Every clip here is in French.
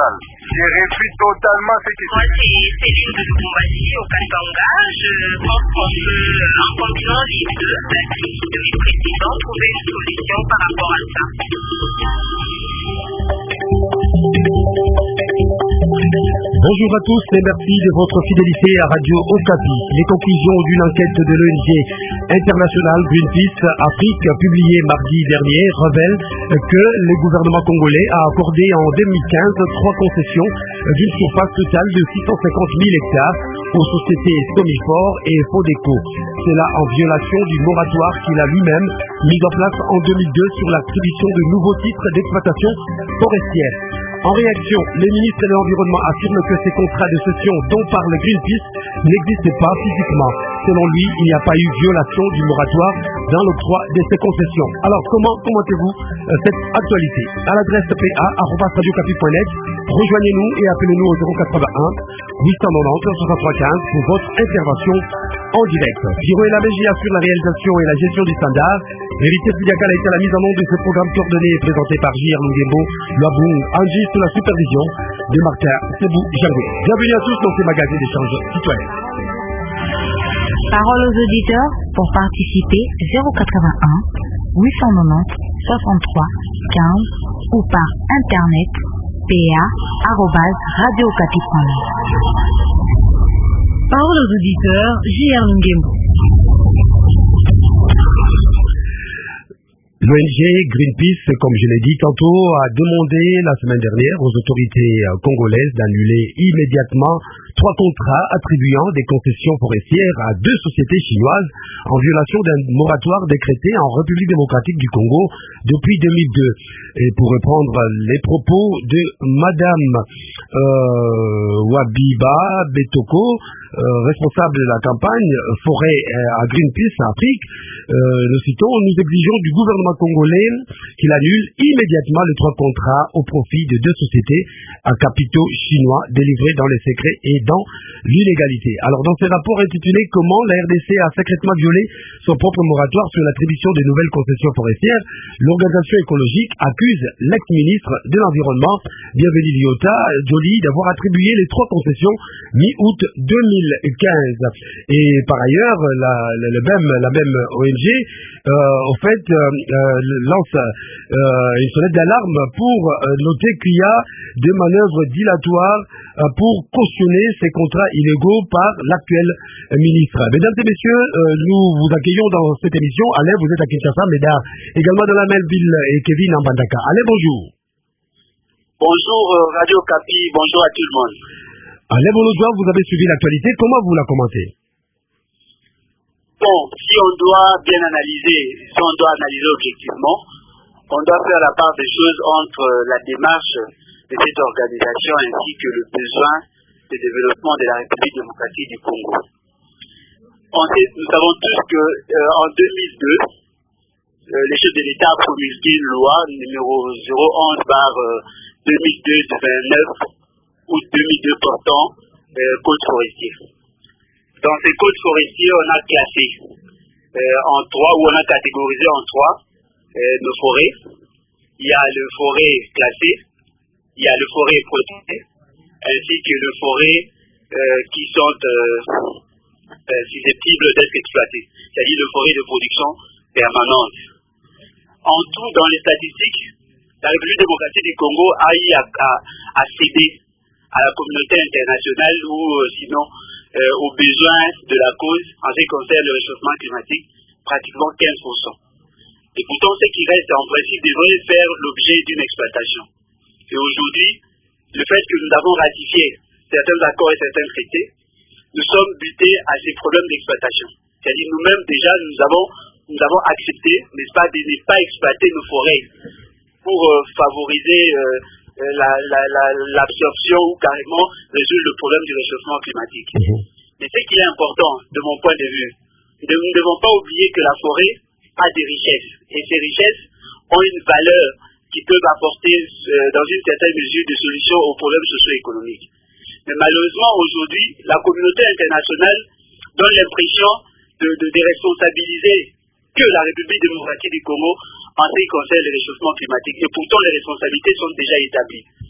nationale. Je refuse totalement ce qui se fait. Moi, c'est Céline de Lubumbashi au Katanga. Je pense qu'on peut, en combinant les deux actifs de vice-président, trouver une solution par rapport à ça. Bonjour à tous et merci de votre fidélité à Radio Okapi. Les conclusions d'une enquête de l'ONG internationale Greenpeace Afrique publiée mardi dernier révèlent que le gouvernement congolais a accordé en 2015 3 concessions d'une surface totale de 650 000 hectares aux sociétés Somifor et Fodeco. Cela en violation du moratoire qu'il a lui-même mis en place en 2002 sur l'attribution de nouveaux titres d'exploitation forestière. En réaction, le ministre de l'Environnement affirme que ces contrats de cession dont parle Greenpeace n'existent pas physiquement. Selon lui, il n'y a pas eu violation du moratoire dans l'octroi de ces concessions. Alors, comment commentez-vous cette actualité? À l'adresse pa@radiocapi.net, rejoignez-nous et appelez-nous au 081 890 6315 pour votre intervention en direct. Giroé Labégi assure la réalisation et la gestion du standard. Héritier Sidiakal a été à la mise en œuvre de ce programme coordonné et présenté par J.R. Lungembo, Loaboung, Angie sous la supervision de Martin Sebou Jangwe. Bienvenue à tous dans ces magazines d'échange citoyen. Parole aux auditeurs pour participer 081 890 63 15 ou par internet pa@radiocapi.net. Parole aux auditeurs, J.R. Lungembo. L'ONG Greenpeace, comme je l'ai dit tantôt, a demandé la semaine dernière aux autorités congolaises d'annuler immédiatement 3 contrats attribuant des concessions forestières à 2 sociétés chinoises en violation d'un moratoire décrété en République démocratique du Congo depuis 2002. Et pour reprendre les propos de Madame Wabiba Betoko, responsable de la campagne forêt à Greenpeace Afrique, nous citons: nous exigeons du gouvernement congolais qu'il annule immédiatement les 3 contrats au profit de 2 sociétés à capitaux chinois délivrés dans les secrets et dans l'illégalité. Alors, dans ce rapport intitulé Comment la RDC a secrètement violé son propre moratoire sur l'attribution des nouvelles concessions forestières, l'organisation écologique accuse l'ex-ministre de l'Environnement, Bienvenue Liota Joly, d'avoir attribué les 3 concessions mi-août 2015. Et par ailleurs, la même ONG lance une sonnette d'alarme pour noter qu'il y a des manœuvres dilatoires pour cautionner ces contrats illégaux par l'actuel ministre. Mesdames et messieurs, nous vous accueillons dans cette émission. Alain, vous êtes à Kinshasa, Médard également dans la Melville et Kevin en Bandaka. Alain, bonjour. Bonjour Radio Capi, bonjour à tout le monde. Alain Bonozoa, vous avez suivi l'actualité, comment vous la commentez? Bon, si on doit bien analyser, si on doit analyser objectivement, on doit faire la part des choses entre la démarche de cette organisation ainsi que le besoin de développement de la République démocratique du Congo. Nous savons tous qu'en 2002, les chefs de l'État ont promulgué une loi numéro 011/2002 du 29 août 2002 portant code forestier. Dans ces codes forestiers, on a classé en 3, ou on a catégorisé en 3 nos forêts. Il y a le forêt classé, il y a le forêt protégé, ainsi que le forêt qui sont susceptibles d'être exploités, c'est-à-dire le forêt de production permanente. En tout, dans les statistiques, la République démocratique du Congo a eu à céder à la communauté internationale ou sinon aux besoins de la cause en ce qui concerne le réchauffement climatique, pratiquement 15%. Et pourtant, ce qui reste en principe devrait faire l'objet d'une exploitation. Et aujourd'hui, le fait que nous avons ratifié certains accords et certains traités, nous sommes butés à ces problèmes d'exploitation. C'est-à-dire nous-mêmes déjà, nous avons accepté, n'est-ce pas, de ne pas exploiter nos forêts pour favoriser l'absorption ou carrément résoudre le problème du réchauffement climatique. Mais ce qui est important, de mon point de vue, nous ne devons pas oublier que la forêt a des richesses. Et ces richesses ont une valeur qui peut apporter, dans une certaine mesure, des solutions aux problèmes socio-économiques. Mais malheureusement, aujourd'hui, la communauté internationale donne l'impression de déresponsabiliser que la République démocratique du Congo en ce qui concerne le réchauffement climatique. Et pourtant, les responsabilités sont déjà établies.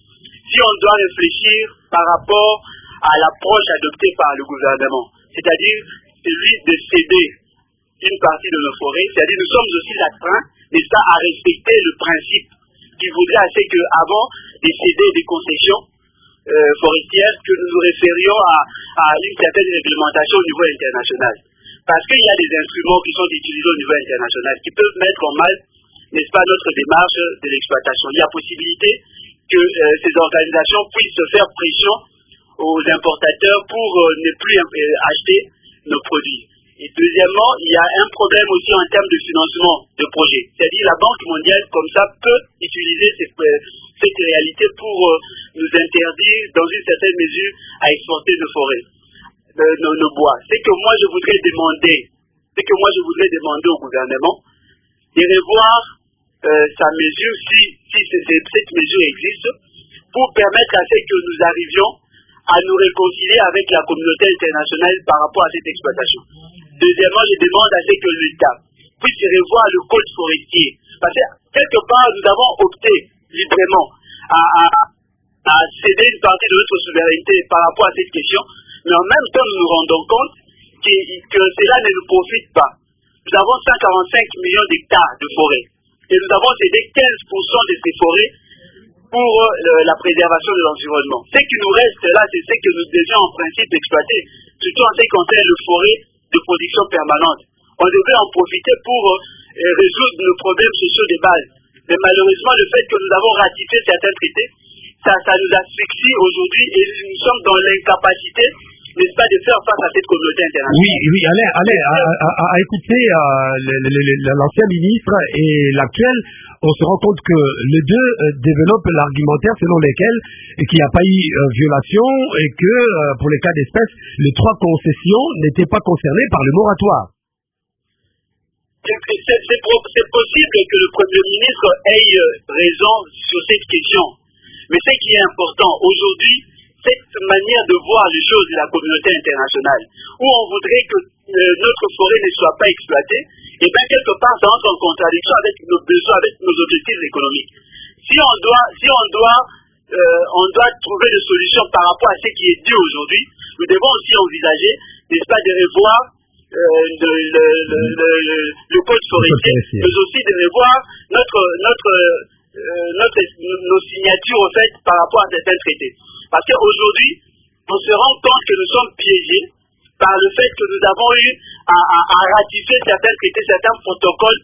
si on doit réfléchir par rapport à l'approche adoptée par le gouvernement, c'est-à-dire celui de céder une partie de nos forêts, c'est-à-dire nous sommes aussi astreints, n'est-ce pas, à respecter le principe qui voudrait assez qu'avant de céder des concessions forestières, que nous nous référions à une certaine réglementation au niveau international. Parce qu'il y a des instruments qui sont utilisés au niveau international qui peuvent mettre en mal, n'est-ce pas, notre démarche de l'exploitation. Il y a possibilité que ces organisations puissent faire pression aux importateurs pour ne plus acheter nos produits. Et deuxièmement, il y a un problème aussi en termes de financement de projets. C'est-à-dire la Banque mondiale, comme ça, peut utiliser cette réalité pour nous interdire, dans une certaine mesure, à exporter nos forêts, nos bois. C'est que moi, je voudrais demander au gouvernement de revoir sa mesure, si cette mesure existe, pour permettre à ce que nous arrivions à nous réconcilier avec la communauté internationale par rapport à cette exploitation. Deuxièmement, je demande à ce que l'État puisse revoir le code forestier. Parce que, quelque part, nous avons opté librement à céder une partie de notre souveraineté par rapport à cette question, mais en même temps, nous nous rendons compte que cela ne nous profite pas. Nous avons 145 millions d'hectares de forêts, et nous avons cédé 15% de ces forêts pour la préservation de l'environnement. Ce qui nous reste là, c'est ce que nous devions en principe exploiter, surtout en ce qui concerne les forêts de production permanente. On devrait en profiter pour résoudre nos problèmes sociaux de base. Mais malheureusement, le fait que nous avons ratifié certains traités, ça nous asphyxie aujourd'hui et nous sommes dans l'incapacité, n'est-ce pas, de faire face à cette communauté internationale. Oui, allez, à écouter l'ancien ministre et l'actuel, on se rend compte que les deux développent l'argumentaire selon lequel il n'y a pas eu violation et que pour les cas d'espèce, les 3 concessions n'étaient pas concernées par le moratoire. C'est possible que le Premier ministre ait raison sur cette question. Mais ce qui est important aujourd'hui, cette manière de voir les choses de la communauté internationale, où on voudrait que notre forêt ne soit pas exploitée, et bien quelque part ça entre en contradiction avec nos besoins, avec nos objectifs économiques. Si on doit trouver des solutions par rapport à ce qui est dit aujourd'hui, nous devons aussi envisager, n'est-ce pas, de revoir le code forestier, mais aussi de revoir nos signatures en fait par rapport à certains traités. Parce qu'aujourd'hui, on se rend compte que nous sommes piégés par le fait que nous avons eu à ratifier certains traités, certains protocoles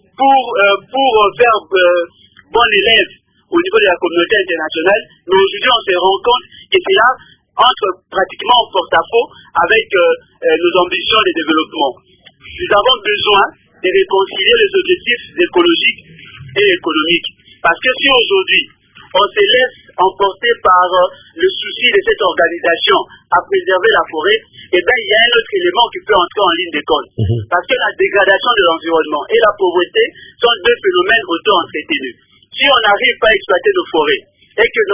pour faire bon élève au niveau de la communauté internationale. Mais aujourd'hui, on se rend compte que cela entre pratiquement en porte-à-faux avec nos ambitions de développement. Nous avons besoin de réconcilier les objectifs écologiques et économiques. Parce que si aujourd'hui, on se laisse emporter par le souci de cette organisation à préserver la forêt, eh bien, il y a un autre élément qui peut entrer en ligne de compte. Parce que la dégradation de l'environnement et la pauvreté sont 2 phénomènes auto-entretenus. Si on n'arrive pas à exploiter nos forêts, et que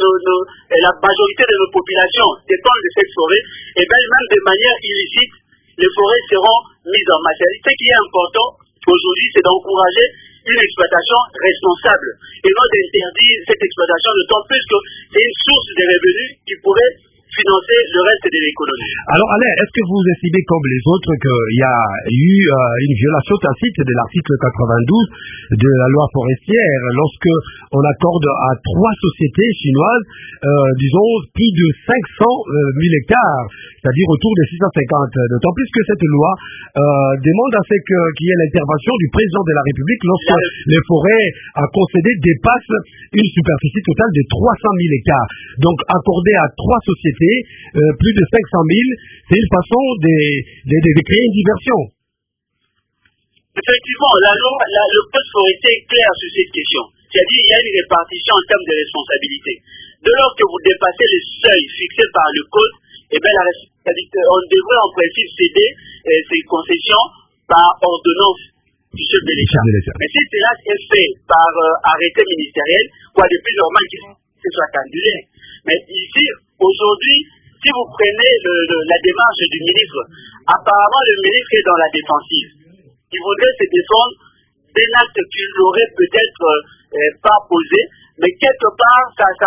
la majorité de nos populations dépendent de cette forêt, et bien même de manière illicite, les forêts seront mises en masse. Ce qui est important aujourd'hui, c'est d'encourager une exploitation responsable et non d'interdire cette exploitation, d'autant plus que c'est une source de revenus qui pourrait financer le reste de l'économie. Alors Alain, est-ce que vous estimez comme les autres qu'il y a eu une violation tacite de l'article 92 de la loi forestière lorsque on accorde à 3 sociétés chinoises, disons, plus de 500 000 hectares, c'est-à-dire autour de 650, d'autant plus que cette loi demande à ce qu'il y ait l'intervention du président de la République lorsque les forêts concédées dépassent une superficie totale de 300 000 hectares. Donc accorder à 3 sociétés plus de 500 000, c'est une façon de créer une diversion. Effectivement, le code forestier est clair sur cette question. C'est-à-dire qu'il y a une répartition en termes de responsabilité. Dès lors que vous dépassez les seuils fixés par le code, eh bien, on devrait en principe céder ces concessions par ordonnance du chef de l'État. Mais si cela est fait par arrêté ministériel, quoi de plus normal que ce soit annulé. Mais ici, aujourd'hui, si vous prenez la démarche du ministre, apparemment le ministre est dans la défensive. Il voudrait se défendre d'un acte qu'il n'aurait peut-être pas posé, mais quelque part, ça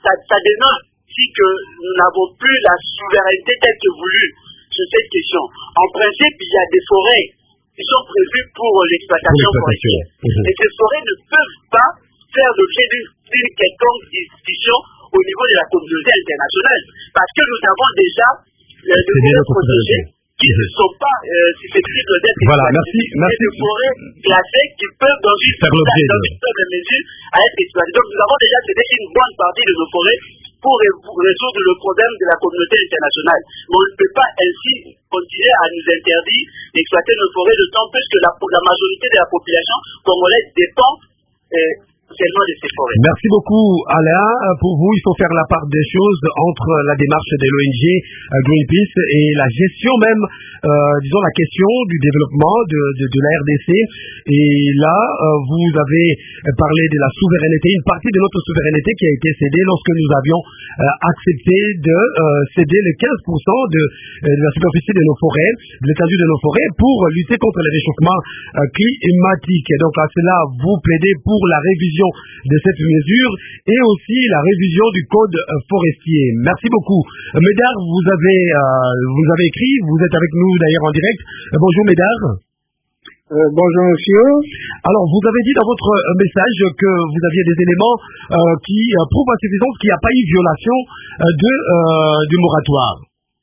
ça dénote aussi que nous n'avons plus la souveraineté telle que voulue sur cette question. En principe, il y a des forêts qui sont prévues pour l'exploitation forestière. Et ces forêts ne peuvent pas faire l'objet d'une quelconque discussion au niveau de la communauté internationale. Parce que nous avons déjà des forêts protégées qui ne sont pas susceptibles d'être exploitées. Des forêts classées qui peuvent dans une certaine mesure être exploitées. Donc nous avons déjà cédé une bonne partie de nos forêts pour résoudre le problème de la communauté internationale. Mais on ne peut pas ainsi continuer à nous interdire d'exploiter nos forêts, d'autant plus que la majorité de la population congolaise dépend seulement de ces forêts. Merci beaucoup, Alain. Pour vous, il faut faire la part des choses entre la démarche de l'ONG Greenpeace et la gestion même, disons la question du développement de la RDC. Et là, vous avez parlé de la souveraineté, une partie de notre souveraineté qui a été cédée lorsque nous avions accepté de céder les 15% de la superficie de nos forêts, de l'étendue de nos forêts, pour lutter contre le réchauffement climatique. Et donc à cela, vous plaidez pour la révision de cette mesure et aussi la révision du code forestier. Merci beaucoup. Médard, vous avez écrit, vous êtes avec nous d'ailleurs en direct. Bonjour Médard. Bonjour monsieur. Alors vous avez dit dans votre message que vous aviez des éléments qui prouvent à suffisance qu'il n'y a pas eu violation du moratoire.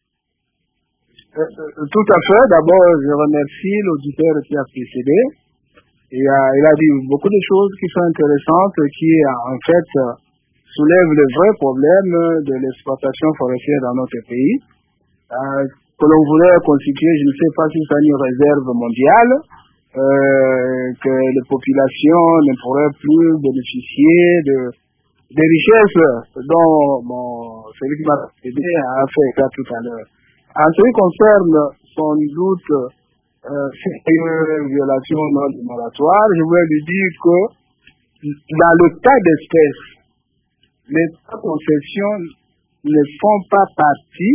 Tout à fait. D'abord, je remercie l'auditeur qui a précédé. Il a dit beaucoup de choses qui sont intéressantes, qui en fait soulèvent le vrai problème de l'exploitation forestière dans notre pays. Que l'on voulait constituer, je ne sais pas si c'est une réserve mondiale, que les populations ne pourraient plus bénéficier des richesses dont celui qui m'a aidé a fait état tout à l'heure. En ce qui concerne sans doute c'est une violation non du moratoire, je voulais lui dire que dans le cas d'espèce, les concessions ne font pas partie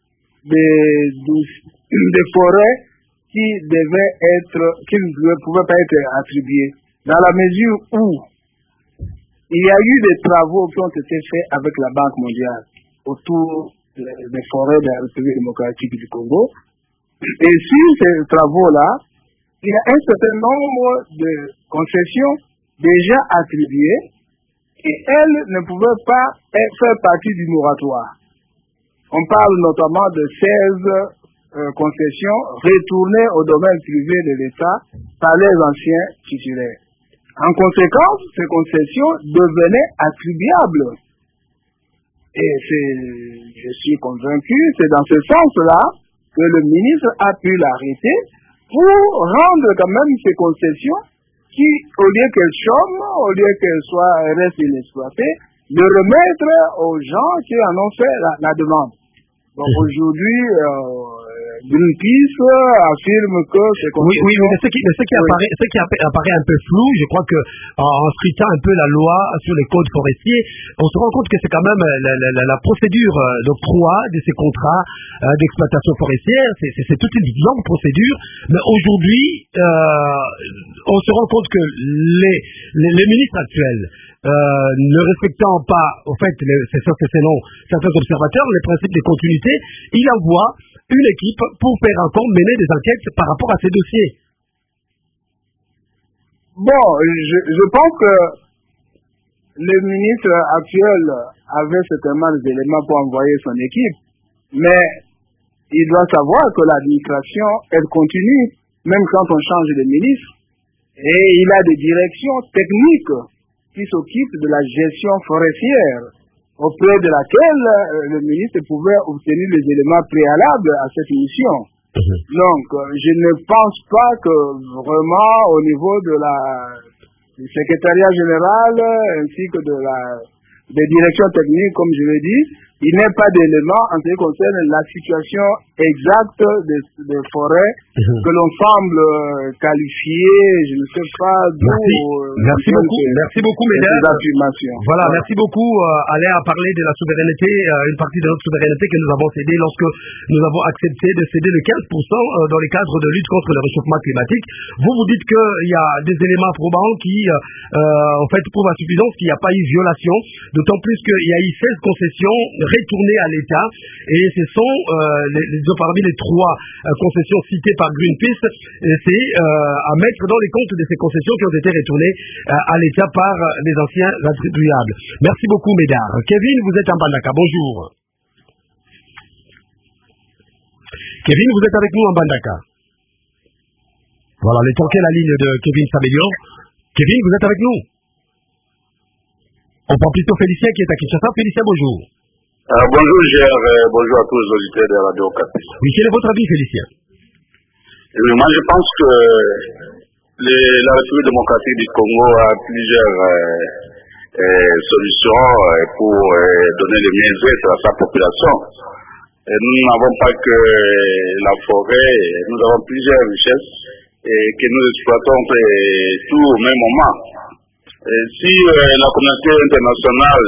des forêts qui ne pouvaient pas être attribuées. Dans la mesure où il y a eu des travaux qui ont été faits avec la Banque mondiale autour des forêts de la République démocratique du Congo. Et sur ces travaux-là, il y a un certain nombre de concessions déjà attribuées et elles ne pouvaient pas faire partie du moratoire. On parle notamment de 16 concessions retournées au domaine privé de l'État par les anciens titulaires. En conséquence, ces concessions devenaient attribuables. Et je suis convaincu, c'est dans ce sens-là que le ministre a pu l'arrêter pour rendre quand même ces concessions qui, au lieu qu'elles chôment, au lieu qu'elles restent inexploitées, de remettre aux gens qui en ont fait la demande. Donc aujourd'hui, Greenpeace affirme que ces concessions... Oui, mais ce qui apparaît un peu flou, je crois que en scrutant un peu la loi sur les codes forestiers, on se rend compte que c'est quand même la procédure d'octroi de ces contrats d'exploitation forestière, c'est toute une longue procédure, mais aujourd'hui, on se rend compte que les ministres actuels, ne respectant pas, au fait, c'est sûr que selon certains observateurs, les principes de continuité, il envoie une équipe pour faire encore mener des enquêtes par rapport à ces dossiers. Bon, je pense que le ministre actuel avait certainement des éléments pour envoyer son équipe, mais il doit savoir que l'administration, elle continue, même quand on change de ministre, et il a des directions techniques qui s'occupent de la gestion forestière, auprès de laquelle le ministre pouvait obtenir les éléments préalables à cette mission. Donc, je ne pense pas que vraiment au niveau du secrétariat général ainsi que des directions techniques, comme je l'ai dit, il n'y a pas d'éléments en ce qui concerne la situation exacte des forêts que l'on semble qualifier, je ne sais pas d'où. Merci beaucoup, mesdames. Voilà, merci beaucoup. Alain a parlé de la souveraineté, une partie de notre souveraineté que nous avons cédée lorsque nous avons accepté de céder le 15% dans les cadres de lutte contre le réchauffement climatique. Vous dites qu'il y a des éléments probants qui, en fait, prouvent à suffisance qu'il n'y a pas eu violation, d'autant plus qu'il y a eu 16 concessions retournées à l'État, et ce sont parmi les 3 concessions citées par Greenpeace, c'est à mettre dans les comptes de ces concessions qui ont été retournées à l'État par les anciens attribuables. Merci beaucoup, mesdames. Kevin, vous êtes en Bandaka. Bonjour. Kevin, vous êtes avec nous en Bandaka. Voilà, les temps que la ligne de Kevin s'améliore. Kevin, vous êtes avec nous. On prend plutôt Félicien qui est à Kinshasa. Félicien, bonjour. Bonjour, bonjour à tous les auditeurs de Radio Okapi. Oui, quel est votre avis, Félicien? Moi, je pense que la République démocratique du Congo a plusieurs solutions pour donner le mieux-être à sa population. Et nous n'avons pas que la forêt, nous avons plusieurs richesses et que nous exploitons tout au même moment. Et si la communauté internationale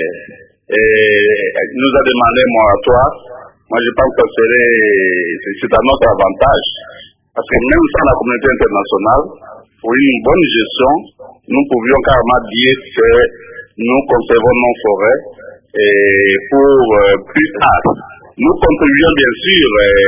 nous a demandé un moratoire, moi je pense que c'est à notre avantage. Parce que même sans la communauté internationale, pour une bonne gestion, nous pouvions carrément dire que nous conservons nos forêts et pour plus tard. Nous contribuons bien sûr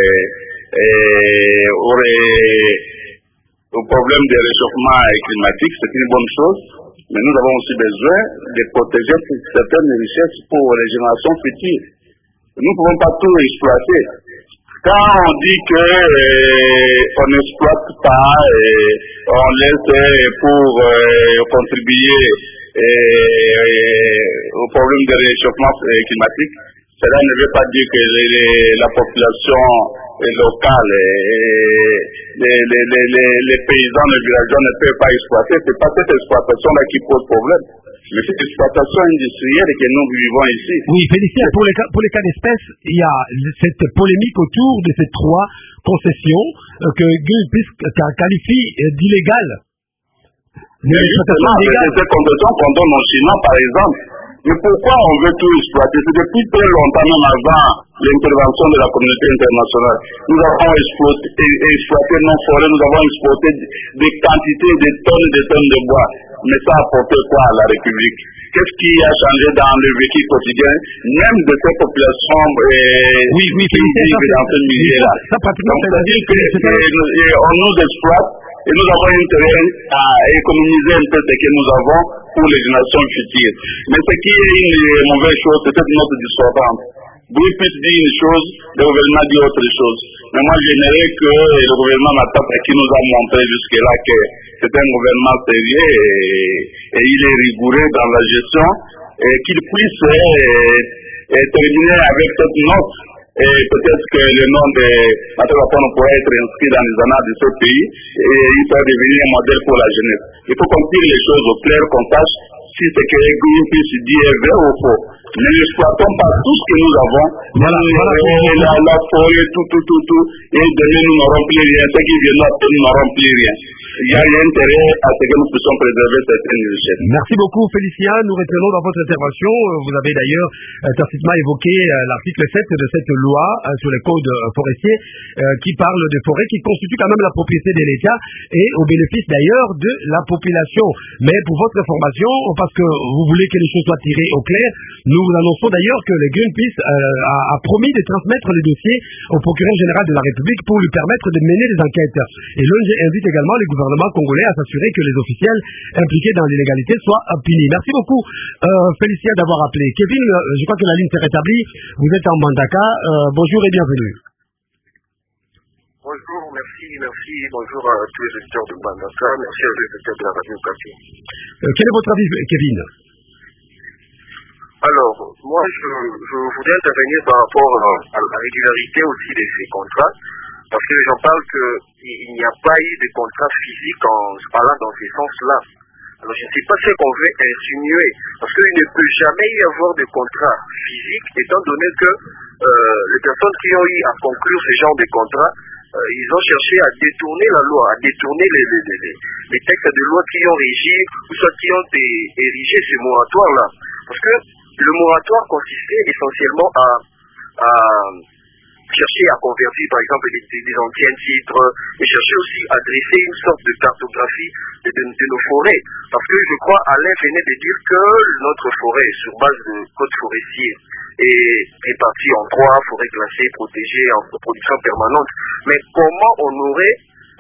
au problème du réchauffement climatique, c'est une bonne chose, mais nous avons aussi besoin de protéger certaines richesses pour les générations futures. Nous ne pouvons pas tout exploiter. Quand on dit qu'on n'exploite pas, on laisse pour contribuer au problème du réchauffement climatique, cela ne veut pas dire que la population locale, les paysans, les villageois ne peuvent pas exploiter. Ce n'est pas cette exploitation-là qui pose problème. Mais cette exploitation industrielle que nous vivons ici. Oui, Félicien, pour les cas d'espèce, il y a cette polémique autour de ces 3 concessions que Greenpeace qualifie d'illégales. Ces concessions qu'on donne aux Chinois, par exemple. Mais pourquoi on veut tout exploiter? C'est depuis très longtemps, même avant l'intervention de la communauté internationale. Nous avons exploité nos forêts, nous avons exploité des quantités, des tonnes de bois. Mais ça a apporté quoi à la République? Qu'est-ce qui a changé dans le vécu quotidien, même de ces populations qui vivent dans ce milieu-là? Donc, c'est-à-dire qu'on nous exploite et nous avons intérêt à économiser un peu ce que nous avons pour les générations futures. Mais ce qui est une mauvaise chose, c'est peut-être notre discordance. Greenpeace dit une chose, le gouvernement dit autre chose. Mais moi, j'aimerais que le gouvernement qui nous a montré jusque-là que c'est un gouvernement sérieux et il est rigoureux dans la gestion, et qu'il puisse terminer avec cette note. Et peut-être que le nom de Matavapon pourrait être inscrit dans les annales de ce pays et il peut devenir un modèle pour la jeunesse. Il faut qu'on tire les choses au clair, qu'on sache si ce que Greenpeace dit est vrai ou faux. Ne l'exploitons pas tout ce que nous avons. La forêt, tout. Et demain, nous n'aurons plus rien. Ceux qui viennent après, nous n'aurons plus rien. Il y a intérêt à ce que nous puissions préserver certaines richesses. Merci beaucoup, Félicien. Nous retenons dans votre intervention. Vous avez d'ailleurs tacitement évoqué l'article 7 de cette loi sur les codes forestiers qui parle de forêts qui constituent quand même la propriété de l'État et au bénéfice d'ailleurs de la population. Mais pour votre information, parce que vous voulez que les choses soient tirées au clair, nous vous annonçons d'ailleurs que le Greenpeace a promis de transmettre le dossier au procureur général de la République pour lui permettre de mener des enquêtes. Et l'ONG invite également le gouvernement congolais à s'assurer que les officiels impliqués dans l'illégalité soient punis. Merci beaucoup, Félicien, d'avoir appelé. Kevin, je crois que la ligne s'est rétablie. Vous êtes en Bandaka. Bonjour et bienvenue. Bonjour, merci. Bonjour à tous les auditeurs de Bandaka. Merci aux auditeurs de la Radio Okapi. Quel est votre avis, Kevin? Alors, moi, je voudrais intervenir par rapport à la régularité aussi de ces contrats. Parce que j'en parle qu'il n'y a pas eu de contrat physique en parlant dans ce sens-là. Alors je ne sais pas ce qu'on veut insinuer, parce qu'il ne peut jamais y avoir de contrat physique, étant donné que les personnes qui ont eu à conclure ce genre de contrat, ils ont cherché à détourner la loi, à détourner les textes de loi qui ont régi, ou soit qui ont érigé ce moratoire-là. Parce que le moratoire consistait essentiellement à chercher à convertir par exemple des anciens titres, et chercher aussi à dresser une sorte de cartographie de nos forêts. Parce que je crois Alain venait de dire que notre forêt, sur base de code forestier, est répartie en 3 forêts classées, protégées, en production permanente. Mais comment on aurait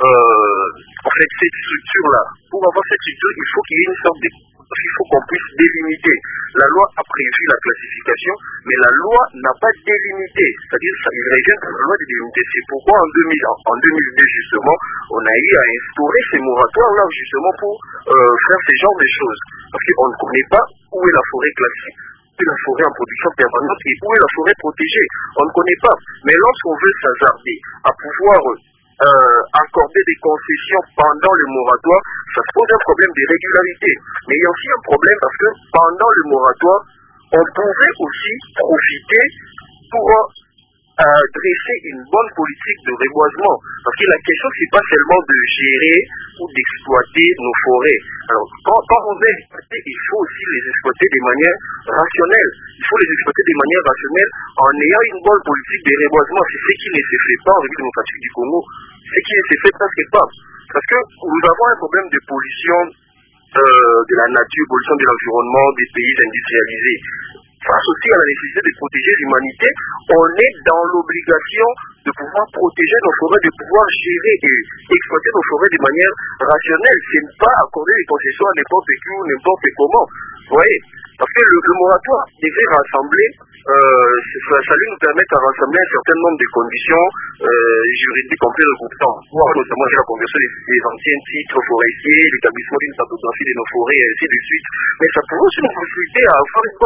en fait cette structure-là? Pour avoir cette structure, il faut qu'il y ait une sorte de... Il faut qu'on puisse délimiter. La loi a prévu la classification, mais la loi n'a pas délimité. C'est-à-dire, il revient à la loi de délimiter. C'est pourquoi en 2002, justement, on a eu à instaurer ces moratoires-là, justement, pour faire ce genre de choses. Parce qu'on ne connaît pas où est la forêt classée, où est la forêt en production permanente et où est la forêt protégée. On ne connaît pas. Mais lorsqu'on veut s'hasarder à pouvoir accorder des concessions pendant le moratoire, ça se pose un problème de régularité. Mais il y a aussi un problème parce que pendant le moratoire, on pouvait aussi profiter pour dresser une bonne politique de reboisement. Parce que la question, c'est pas seulement de gérer ou d'exploiter nos forêts. Alors, quand on veut exploiter, il faut aussi les exploiter de manière rationnelle. Il faut les exploiter de manière rationnelle en ayant une bonne politique de reboisement. C'est ce qui ne se fait pas en République démocratique du Congo. Ce qui ne se fait presque pas. Parce que nous avons un problème de pollution de la nature, pollution de l'environnement des pays industrialisés. Face aussi à la nécessité de protéger l'humanité, on est dans l'obligation de pouvoir protéger nos forêts, de pouvoir gérer et exploiter nos forêts de manière rationnelle. C'est ne pas accorder des concessions à n'importe qui ou n'importe comment. Vous voyez? Parce que le moratoire devait rassembler, ça allait nous permettre de rassembler un certain nombre de conditions juridiques en plein regroupement, notamment la conversion des anciens titres forestiers, l'établissement d'une cartographie de nos forêts, et ainsi de suite. Mais ça pourrait aussi nous faciliter à avoir une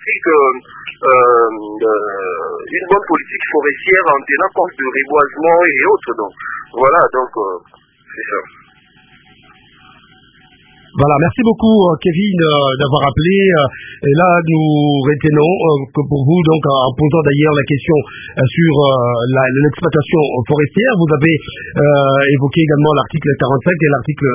bonne politique forestière en tenant compte de reboisement et autres. Donc, voilà, c'est ça. Voilà, merci beaucoup Kevin d'avoir appelé. Et là, nous retenons que pour vous, donc en posant d'ailleurs la question sur l'exploitation forestière, vous avez évoqué également l'article 45 et l'article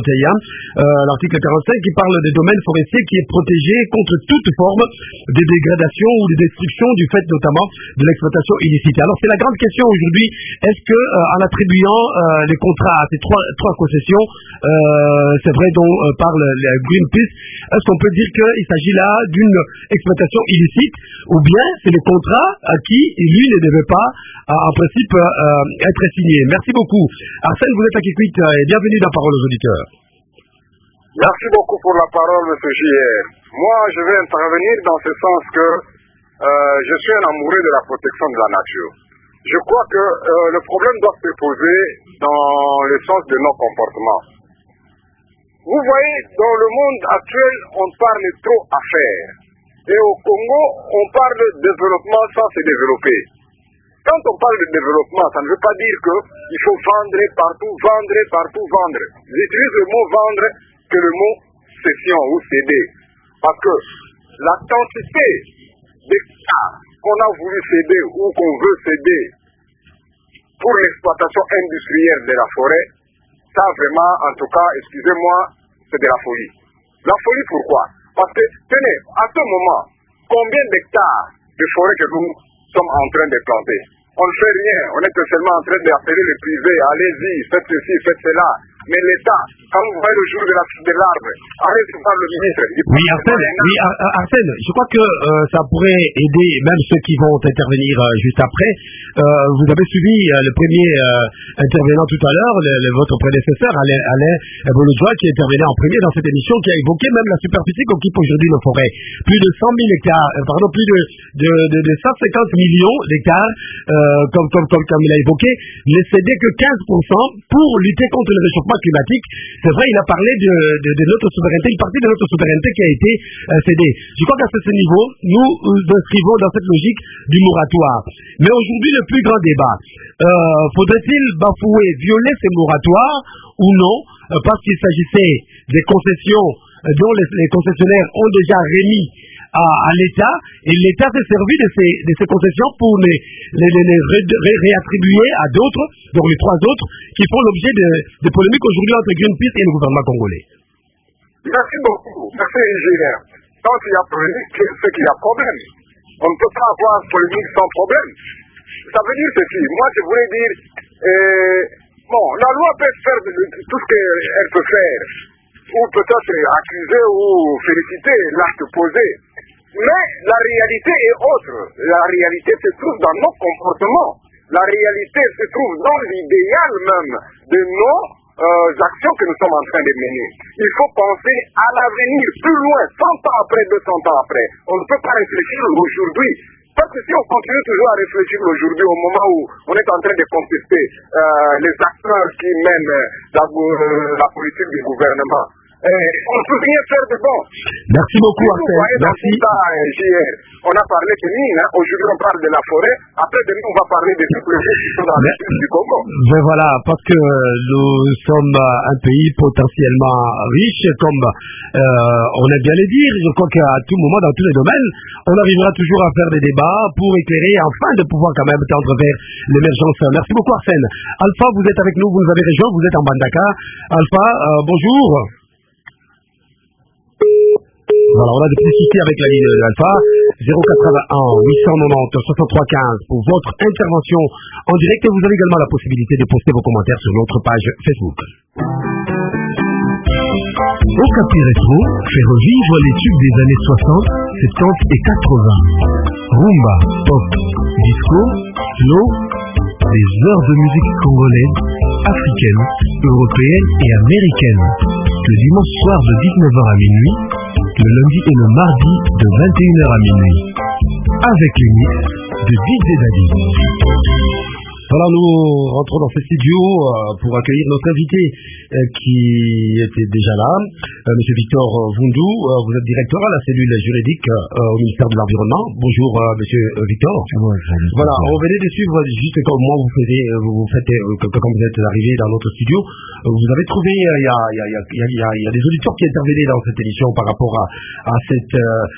71. L'article 45 qui parle des domaines forestiers qui est protégé contre toute forme de dégradation ou de destruction du fait notamment de l'exploitation illicite. Alors c'est la grande question aujourd'hui, est-ce que en attribuant les contrats à ces trois concessions, c'est vrai dont parle Greenpeace, est-ce qu'on peut dire qu'il s'agit là d'une exploitation illicite ou bien c'est le contrat à qui lui ne devait pas en principe être signé? Merci beaucoup. Arsène, vous êtes à Kikwit et bienvenue dans Parole aux auditeurs. Merci beaucoup pour la parole, M. JR. Moi, je vais intervenir dans ce sens que je suis un amoureux de la protection de la nature. Je crois que le problème doit se poser dans le sens de nos comportements. Vous voyez, dans le monde actuel, on parle trop à faire. Et au Congo, on parle de développement sans se développer. Quand on parle de développement, ça ne veut pas dire qu'il faut vendre partout, vendre. J'utilise le mot vendre que le mot cession ou céder. Parce que la quantité d'hectares qu'on a voulu céder ou qu'on veut céder pour l'exploitation industrielle de la forêt, ça vraiment, en tout cas, excusez-moi, c'est de la folie. La folie pourquoi? Parce que, tenez, à ce moment, combien d'hectares de forêt que nous sommes en train de planter? On ne fait rien, on est seulement en train d'appeler les privés, allez-y, faites ceci, faites cela. Mais l'État, quand vous voyez le jour de l'arbre, arrêtez de voir le ministre. Oui, Arsène, je crois que ça pourrait aider même ceux qui vont intervenir juste après. Vous avez suivi le premier intervenant tout à l'heure, votre prédécesseur, Alain Bolodjoa, qui intervenait en premier dans cette émission, qui a évoqué même la superficie qu'occupent aujourd'hui nos forêts. Plus de 100 000 hectares, plus de 150 millions d'hectares, comme il a évoqué, ne cédaient que 15% pour lutter contre le réchauffement climatique. C'est vrai, il a parlé de notre souveraineté, une partie de notre souveraineté qui a été cédée. Je crois qu'à ce niveau, nous inscrivons dans cette logique du moratoire. Mais aujourd'hui, le plus grand débat, faudrait-il bafouer, violer ces moratoires ou non, parce qu'il s'agissait des concessions dont les concessionnaires ont déjà remis à l'État, et l'État s'est servi de ces concessions pour les réattribuer à d'autres, donc les 3 autres, qui font l'objet de polémiques aujourd'hui entre Greenpeace et le gouvernement congolais. Merci beaucoup. Merci, ingénieur. Tant qu'il y a polémique, c'est qu'il y a problème. On ne peut pas avoir polémique sans problème. Ça veut dire ceci. Moi, je voulais dire, bon, la loi peut faire tout ce qu'elle peut faire, ou peut-être accuser ou féliciter l'acte posé. Mais la réalité est autre. La réalité se trouve dans nos comportements. La réalité se trouve dans l'idéal même de nos actions que nous sommes en train de mener. Il faut penser à l'avenir, plus loin, 100 ans après, 200 ans après. On ne peut pas réfléchir aujourd'hui. Parce que si on continue toujours à réfléchir aujourd'hui, au moment où on est en train de contester les acteurs qui mènent la politique du gouvernement, on ne peut rien faire de bon. Merci beaucoup, Arsène. Merci. On a parlé de mines, aujourd'hui on parle de la forêt, après demain on va parler de toutes les choses qui sont dans l'Est du Congo. Mais voilà, parce que nous sommes un pays potentiellement riche, comme on aime bien le dire. Je crois qu'à tout moment, dans tous les domaines, on arrivera toujours à faire des débats pour éclairer, afin de pouvoir quand même tendre vers l'émergence. Merci beaucoup, Arsène. Alpha, vous êtes avec nous, vous nous avez rejoint, vous êtes en Bandaka. Alpha, bonjour. Voilà, on a des petits soucis avec la ligne d'Alpha. 081 890 63 15 pour votre intervention en direct, et vous avez également la possibilité de poster vos commentaires sur notre page Facebook. Okapi Retro fait revivre les tubes des années 60, 70 et 80. Rumba, pop, disco, slow, des heures de musique congolaise, africaine, européenne et américaine. Le dimanche soir de 19h à minuit, le lundi et le mardi de 21h à minuit. Avec les mix de DJ Daddy. Voilà, nous rentrons dans ce studio pour accueillir notre invité qui était déjà là, Monsieur Victor Vundou. Vous êtes directeur à la cellule juridique au ministère de l'Environnement. Bonjour, Monsieur Victor. Voilà, on venait de suivre juste comme moi vous faites quand vous êtes arrivé dans notre studio. Vous avez trouvé, il y a des auditeurs qui intervenaient dans cette émission par rapport à cette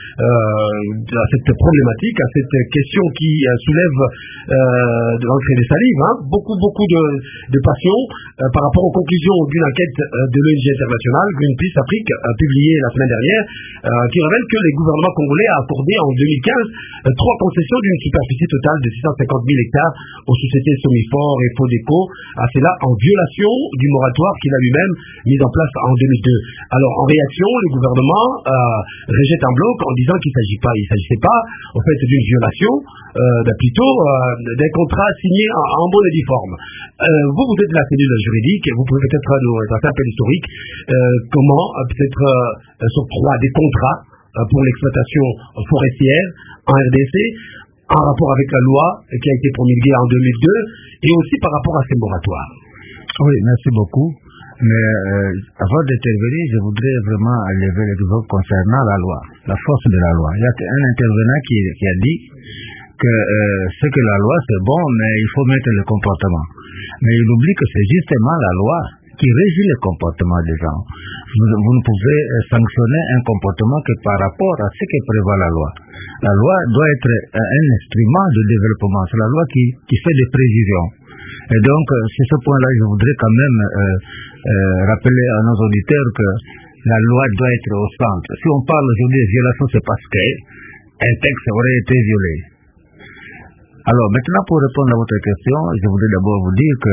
problématique, à cette question qui soulève de l'entrée des salives, beaucoup de passion par rapport aux conclusions d'une enquête de l'ONG internationale Greenpeace Afrique publiée la semaine dernière, qui révèle que les gouvernements congolais a accordé en 2015 3 concessions d'une superficie totale de 650 000 hectares aux sociétés Somifor et Fodeco, à cela en violation du moratoire qu'il a lui-même mis en place en 2002. Alors en réaction, le gouvernement rejette un bloc en disant qu'il s'agissait pas en fait d'une violation, plutôt d'un contrat signé en bonne et due forme. Vous êtes de la cellule juridique, vous pouvez peut-être nous tracer un peu l'historique, comment peut-être s'octroie des contrats pour l'exploitation forestière en RDC, en rapport avec la loi qui a été promulguée en 2002, et aussi par rapport à ces moratoires. Oui, merci beaucoup. Mais avant d'intervenir, je voudrais vraiment lever les doutes concernant la loi, la force de la loi. Il y a un intervenant qui a dit que ce que la loi c'est bon, mais il faut mettre le comportement. Mais il oublie que c'est justement la loi qui régit le comportement des gens. Vous ne pouvez sanctionner un comportement que par rapport à ce que prévoit la loi. La loi doit être un instrument de développement. C'est la loi qui fait des prévisions. Et donc, sur ce point-là, je voudrais quand même rappeler à nos auditeurs que la loi doit être au centre. Si on parle aujourd'hui de violation, c'est parce qu'un texte aurait été violé. Alors, maintenant, pour répondre à votre question, je voudrais d'abord vous dire que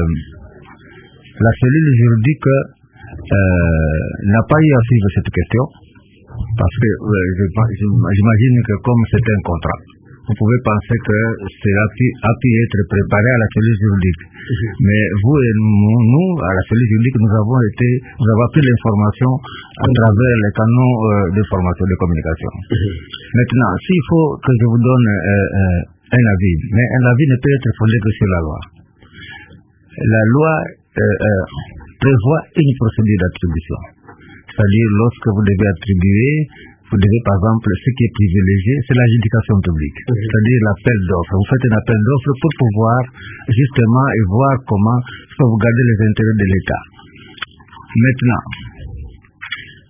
la cellule juridique n'a pas eu à suivre cette question, parce que j'imagine que comme c'est un contrat, vous pouvez penser que cela a pu être préparé à la cellule juridique. Mais vous et nous, à la cellule juridique, nous avons appris l'information à travers les canaux de formation de communication. Maintenant, s'il faut que je vous donne un avis, mais un avis ne peut être fondé que sur la loi. La loi prévoit une procédure d'attribution. C'est-à-dire, lorsque vous devez attribuer, vous devez, par exemple, ce qui est privilégié, c'est l'adjudication publique. C'est-à-dire l'appel d'offres. Vous faites un appel d'offres pour pouvoir, justement, et voir comment sauvegarder les intérêts de l'État. Maintenant,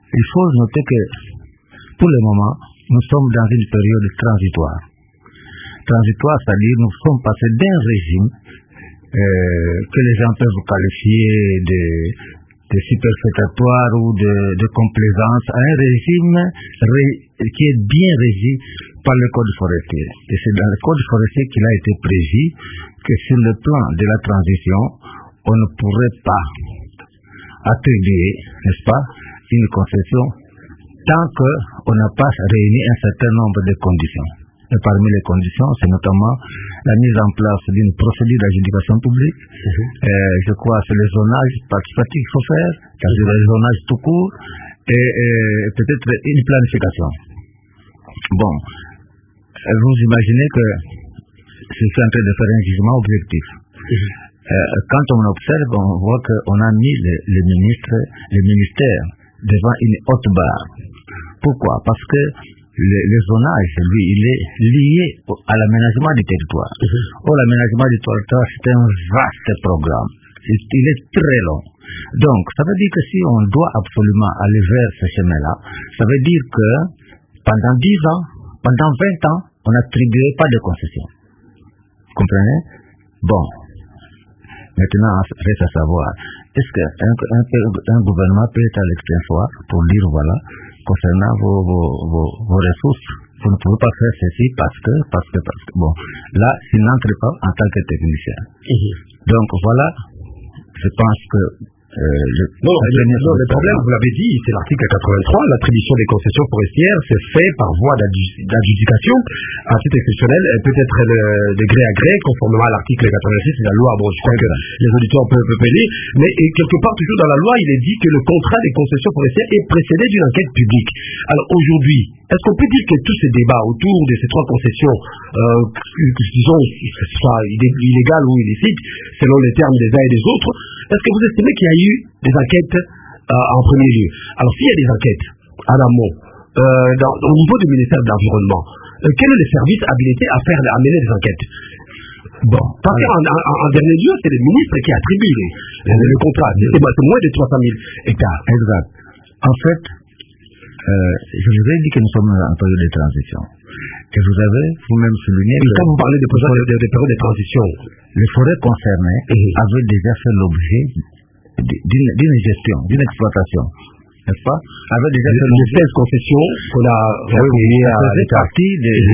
il faut noter que, pour le moment, nous sommes dans une période transitoire. Transitoire, c'est-à-dire nous sommes passés d'un régime que les gens peuvent qualifier de superfétatoire ou de complaisance à un régime qui est bien régi par le code forestier. Et c'est dans le code forestier qu'il a été prévu que sur le plan de la transition, on ne pourrait pas attribuer, n'est-ce pas, une concession tant qu'on n'a pas réuni un certain nombre de conditions. Et parmi les conditions, c'est notamment la mise en place d'une procédure d'adjudication publique. Je crois que c'est le zonage participatif qu'il faut faire, c'est-à-dire le zonage tout court, et peut-être une planification. Bon, vous imaginez que je suis en train de faire un jugement objectif. Quand on observe, on voit qu'on a mis les ministères devant une haute barre. Pourquoi? Parce que le zonage, lui, il est lié à l'aménagement du territoire. Or, l'aménagement du territoire, c'est un vaste programme. Il est très long. Donc, ça veut dire que si on doit absolument aller vers ce chemin-là, ça veut dire que pendant 10 ans, pendant 20 ans, on n'attribuait pas de concession. Vous comprenez? Bon. Maintenant, reste à savoir, est-ce qu'un gouvernement peut être à l'extintoire pour dire, voilà, concernant vos ressources, vous ne pouvez pas faire ceci parce que, bon, là, il n'entre pas en tant que technicien. Donc, voilà, je pense que le problème, vous l'avez dit, c'est l'article 83, l'attribution des concessions forestières, c'est fait par voie d'adjudication. À titre exceptionnel, peut-être de gré à gré, conformément à l'article 86 de la loi. Bon, je crois que les auditeurs peuvent lire, mais quelque part, toujours dans la loi, il est dit que le contrat des concessions forestières est précédé d'une enquête publique. Alors aujourd'hui, est-ce qu'on peut dire que tous ces débats autour de ces 3 concessions, disons, que ce soit illégales ou illicites, selon les termes des uns et des autres, est-ce que vous estimez qu'il y a eu des enquêtes en premier lieu? Alors, s'il y a des enquêtes en amont, au niveau du ministère de l'Environnement, quel est le service habilité à mener des enquêtes? Bon, parce qu'en dernier lieu, c'est le ministre qui attribue le contrat. C'est moins de 300 000 hectares. Exact. En fait, je vous ai dit que nous sommes en période de transition. Et vous avez vous-même souligné que quand vous parlez de période de transition, les forêts concernées avaient déjà fait l'objet d'une gestion, d'une exploitation, n'est-ce pas? Avaient déjà fait l'objet de concessions qu'on a reconnues à l'État. Partie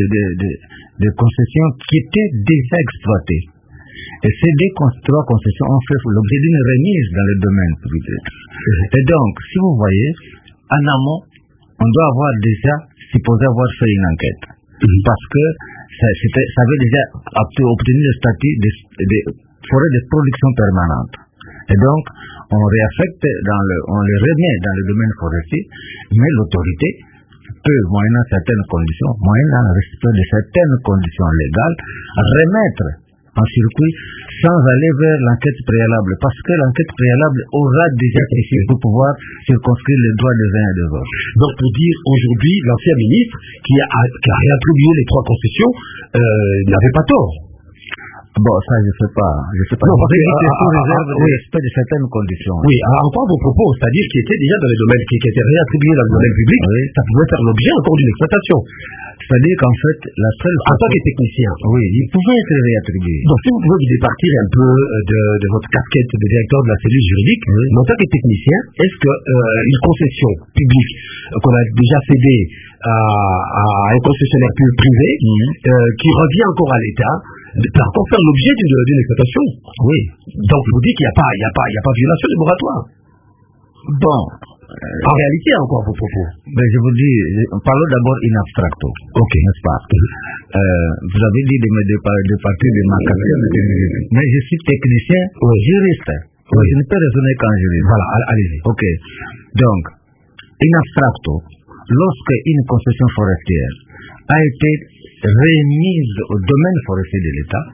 des concessions qui étaient déjà exploitées. Et ces 3 concessions ont fait l'objet d'une remise dans le domaine public. Et donc, si vous voyez, en amont, on doit avoir déjà supposé avoir fait une enquête. Parce que ça avait déjà obtenu le statut de forêt de production permanente. Et donc, on réaffecte, on les remet dans le domaine forestier, mais l'autorité peut, moyennant certaines conditions, moyennant le respect de certaines conditions légales, remettre en circuit sans aller vers l'enquête préalable, parce que l'enquête préalable aura déjà suffi pour pouvoir circonscrire les droits des uns et des autres. Donc, pour dire aujourd'hui, l'ancien ministre qui a réattribué les 3 concessions n'avait pas tort. Bon, ça, je sais pas. Non, parce que sous réserve du respect de certaines conditions. Oui, encore vos propos, c'est-à-dire qui étaient déjà dans le domaine, qui étaient réattribués dans le domaine public, ça pouvait faire l'objet encore d'une exploitation. C'est-à-dire qu'en fait, la seule en tant que technicien, oui, il pouvait être réattribué. Donc, si vous pouvez vous départir un peu de votre casquette de directeur de la cellule juridique, mais en tant que technicien, est-ce que une concession publique qu'on a déjà cédée à un concessionnaire privé, qui revient encore à l'État, peut encore faire l'objet d'une exploitation? Oui. Donc, vous dites qu'il n'y a pas violation du moratoire. Bon. En réalité, encore vos propos. Mais je vous dis, parlons d'abord in abstracto. Ok. N'est-ce pas? Vous avez dit de me départir de ma casquette, mais je suis technicien, juriste. Oui. Je ne peux raisonner qu'en juriste. Voilà, allez-y. Ok. Donc, in abstracto, lorsque une concession forestière a été remise au domaine forestier de l'État,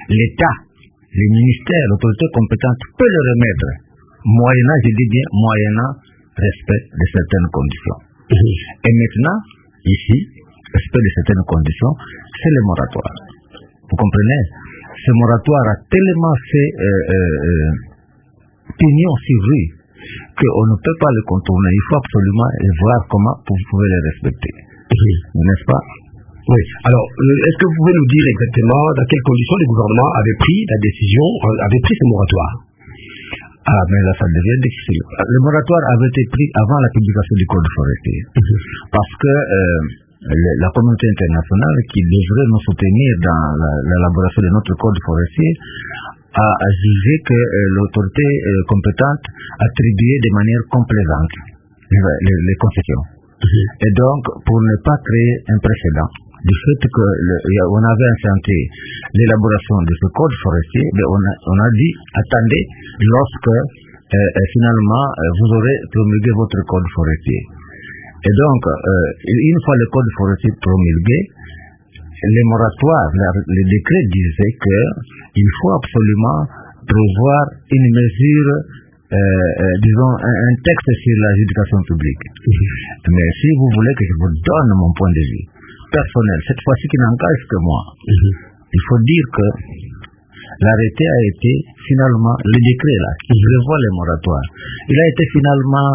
les ministères, l'autorité compétente peut le remettre, moyennant, je dis bien, moyennant respect de certaines conditions. Et maintenant, ici, respect de certaines conditions, c'est le moratoire. Vous comprenez? Ce moratoire a tellement fait pignon sur rue qu'on ne peut pas les contourner. Il faut absolument voir comment vous pouvez les respecter. N'est-ce pas? Oui. Alors, est-ce que vous pouvez nous dire exactement dans quelles conditions le gouvernement avait pris la décision, avait pris ce moratoire? Ah, mais là, ça devient difficile. Le moratoire avait été pris avant la publication du Code forestier. Parce que la communauté internationale qui devrait nous soutenir dans l'élaboration de notre Code forestier a jugé que l'autorité compétente attribuait de manière complaisante les concessions. Et donc, pour ne pas créer un précédent, du fait qu'on avait enchanté l'élaboration de ce code forestier, on a dit, attendez, lorsque finalement vous aurez promulgué votre code forestier. Et donc, une fois le code forestier promulgué, les moratoires, le décret disait qu'il faut absolument prévoir une mesure, disons, un texte sur l'adjudication publique. Mais si vous voulez que je vous donne mon point de vue personnel, cette fois-ci qui n'engage que moi, il faut dire que l'arrêté a été finalement, le décret là, qui prévoit les moratoires, il a été finalement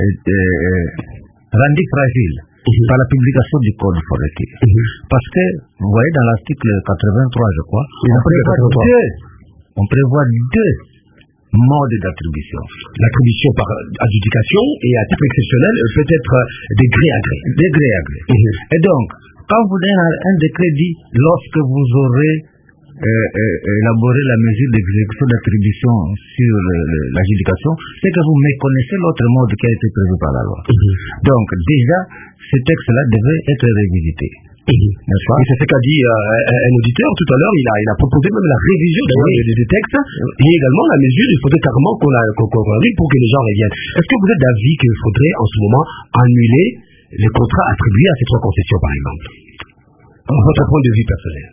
rendu fragile par la publication du code forestier. Parce que, vous voyez, dans l'article 83, je crois, on prévoit deux modes d'attribution. L'attribution par adjudication et à titre exceptionnel peut être de gré à gré. De gré à gré. Et donc, quand vous donnez un décret dit, lorsque vous aurez élaboré la mesure d'exécution d'attribution sur l'adjudication, c'est que vous méconnaissez l'autre mode qui a été prévu par la loi. Donc, déjà, ce texte-là devait être révisité. N'est-ce pas? Et c'est ce qu'a dit un auditeur tout à l'heure, il a proposé même la révision des textes et également la mesure, il faudrait carrément qu'on arrive pour que les gens reviennent. Est-ce que vous êtes d'avis qu'il faudrait en ce moment annuler les contrats attribués à ces trois concessions par exemple? Votre point de vue personnel?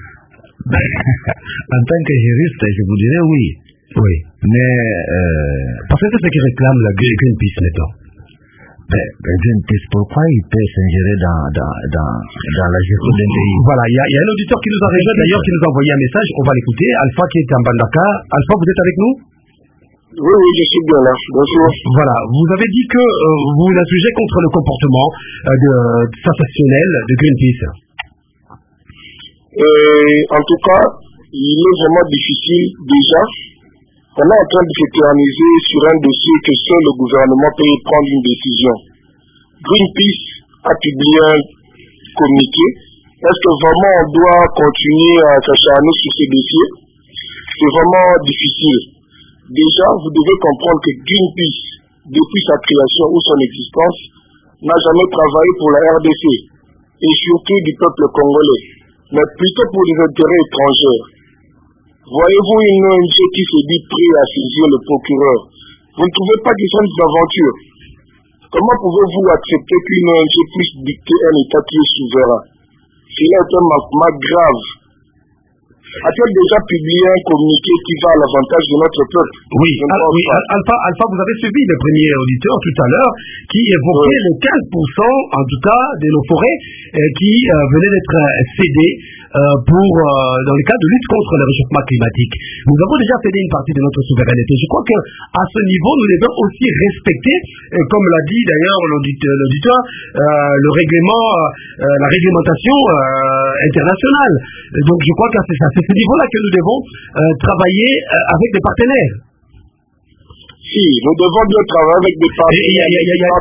En tant que juriste, je vous dirais oui. Oui. Mais parce que c'est ce qui réclame la Greenpeace maintenant. Greenpeace, pourquoi il peut s'ingérer dans la gestion d'un pays? Voilà, il y a un auditeur qui nous a rejoint d'ailleurs, qui nous a envoyé un message, on va l'écouter. Alpha qui est en Bandaka. Alpha, vous êtes avec nous? Oui, je suis bien là. Bonjour. Voilà, vous avez dit que vous vous insurgez contre le comportement sensationnel de Greenpeace. En tout cas, il est vraiment difficile déjà. On est en train de s'éterniser sur un dossier que seul le gouvernement peut prendre une décision. Greenpeace a publié un communiqué. Est-ce que vraiment on doit continuer à s'acharner sur ce dossier? C'est vraiment difficile. Déjà, vous devez comprendre que Greenpeace, depuis sa création ou son existence, n'a jamais travaillé pour la RDC et surtout du peuple congolais, mais plutôt pour les intérêts étrangers. Voyez-vous une ONG qui se dit prêt à saisir le procureur? Vous ne trouvez pas qu'ils sont des aventures? Comment pouvez-vous accepter qu'une ONG puisse dicter un État qui est souverain? Cela est un manquement grave. A-t-elle déjà publié un communiqué qui va à l'avantage de notre peuple? Oui, Alpha, vous avez suivi le premier auditeur tout à l'heure qui évoquait les 15% en tout cas de nos forêts qui venaient d'être cédées dans le cadre de lutte contre le réchauffement climatique. Nous avons déjà cédé une partie de notre souveraineté. Je crois qu'à ce niveau, nous devons aussi respecter, comme l'a dit d'ailleurs l'auditeur, le règlement, la réglementation internationale. Donc je crois que c'est à ce niveau-là que nous devons travailler avec des partenaires. Si, nous devons bien travailler avec des partenaires.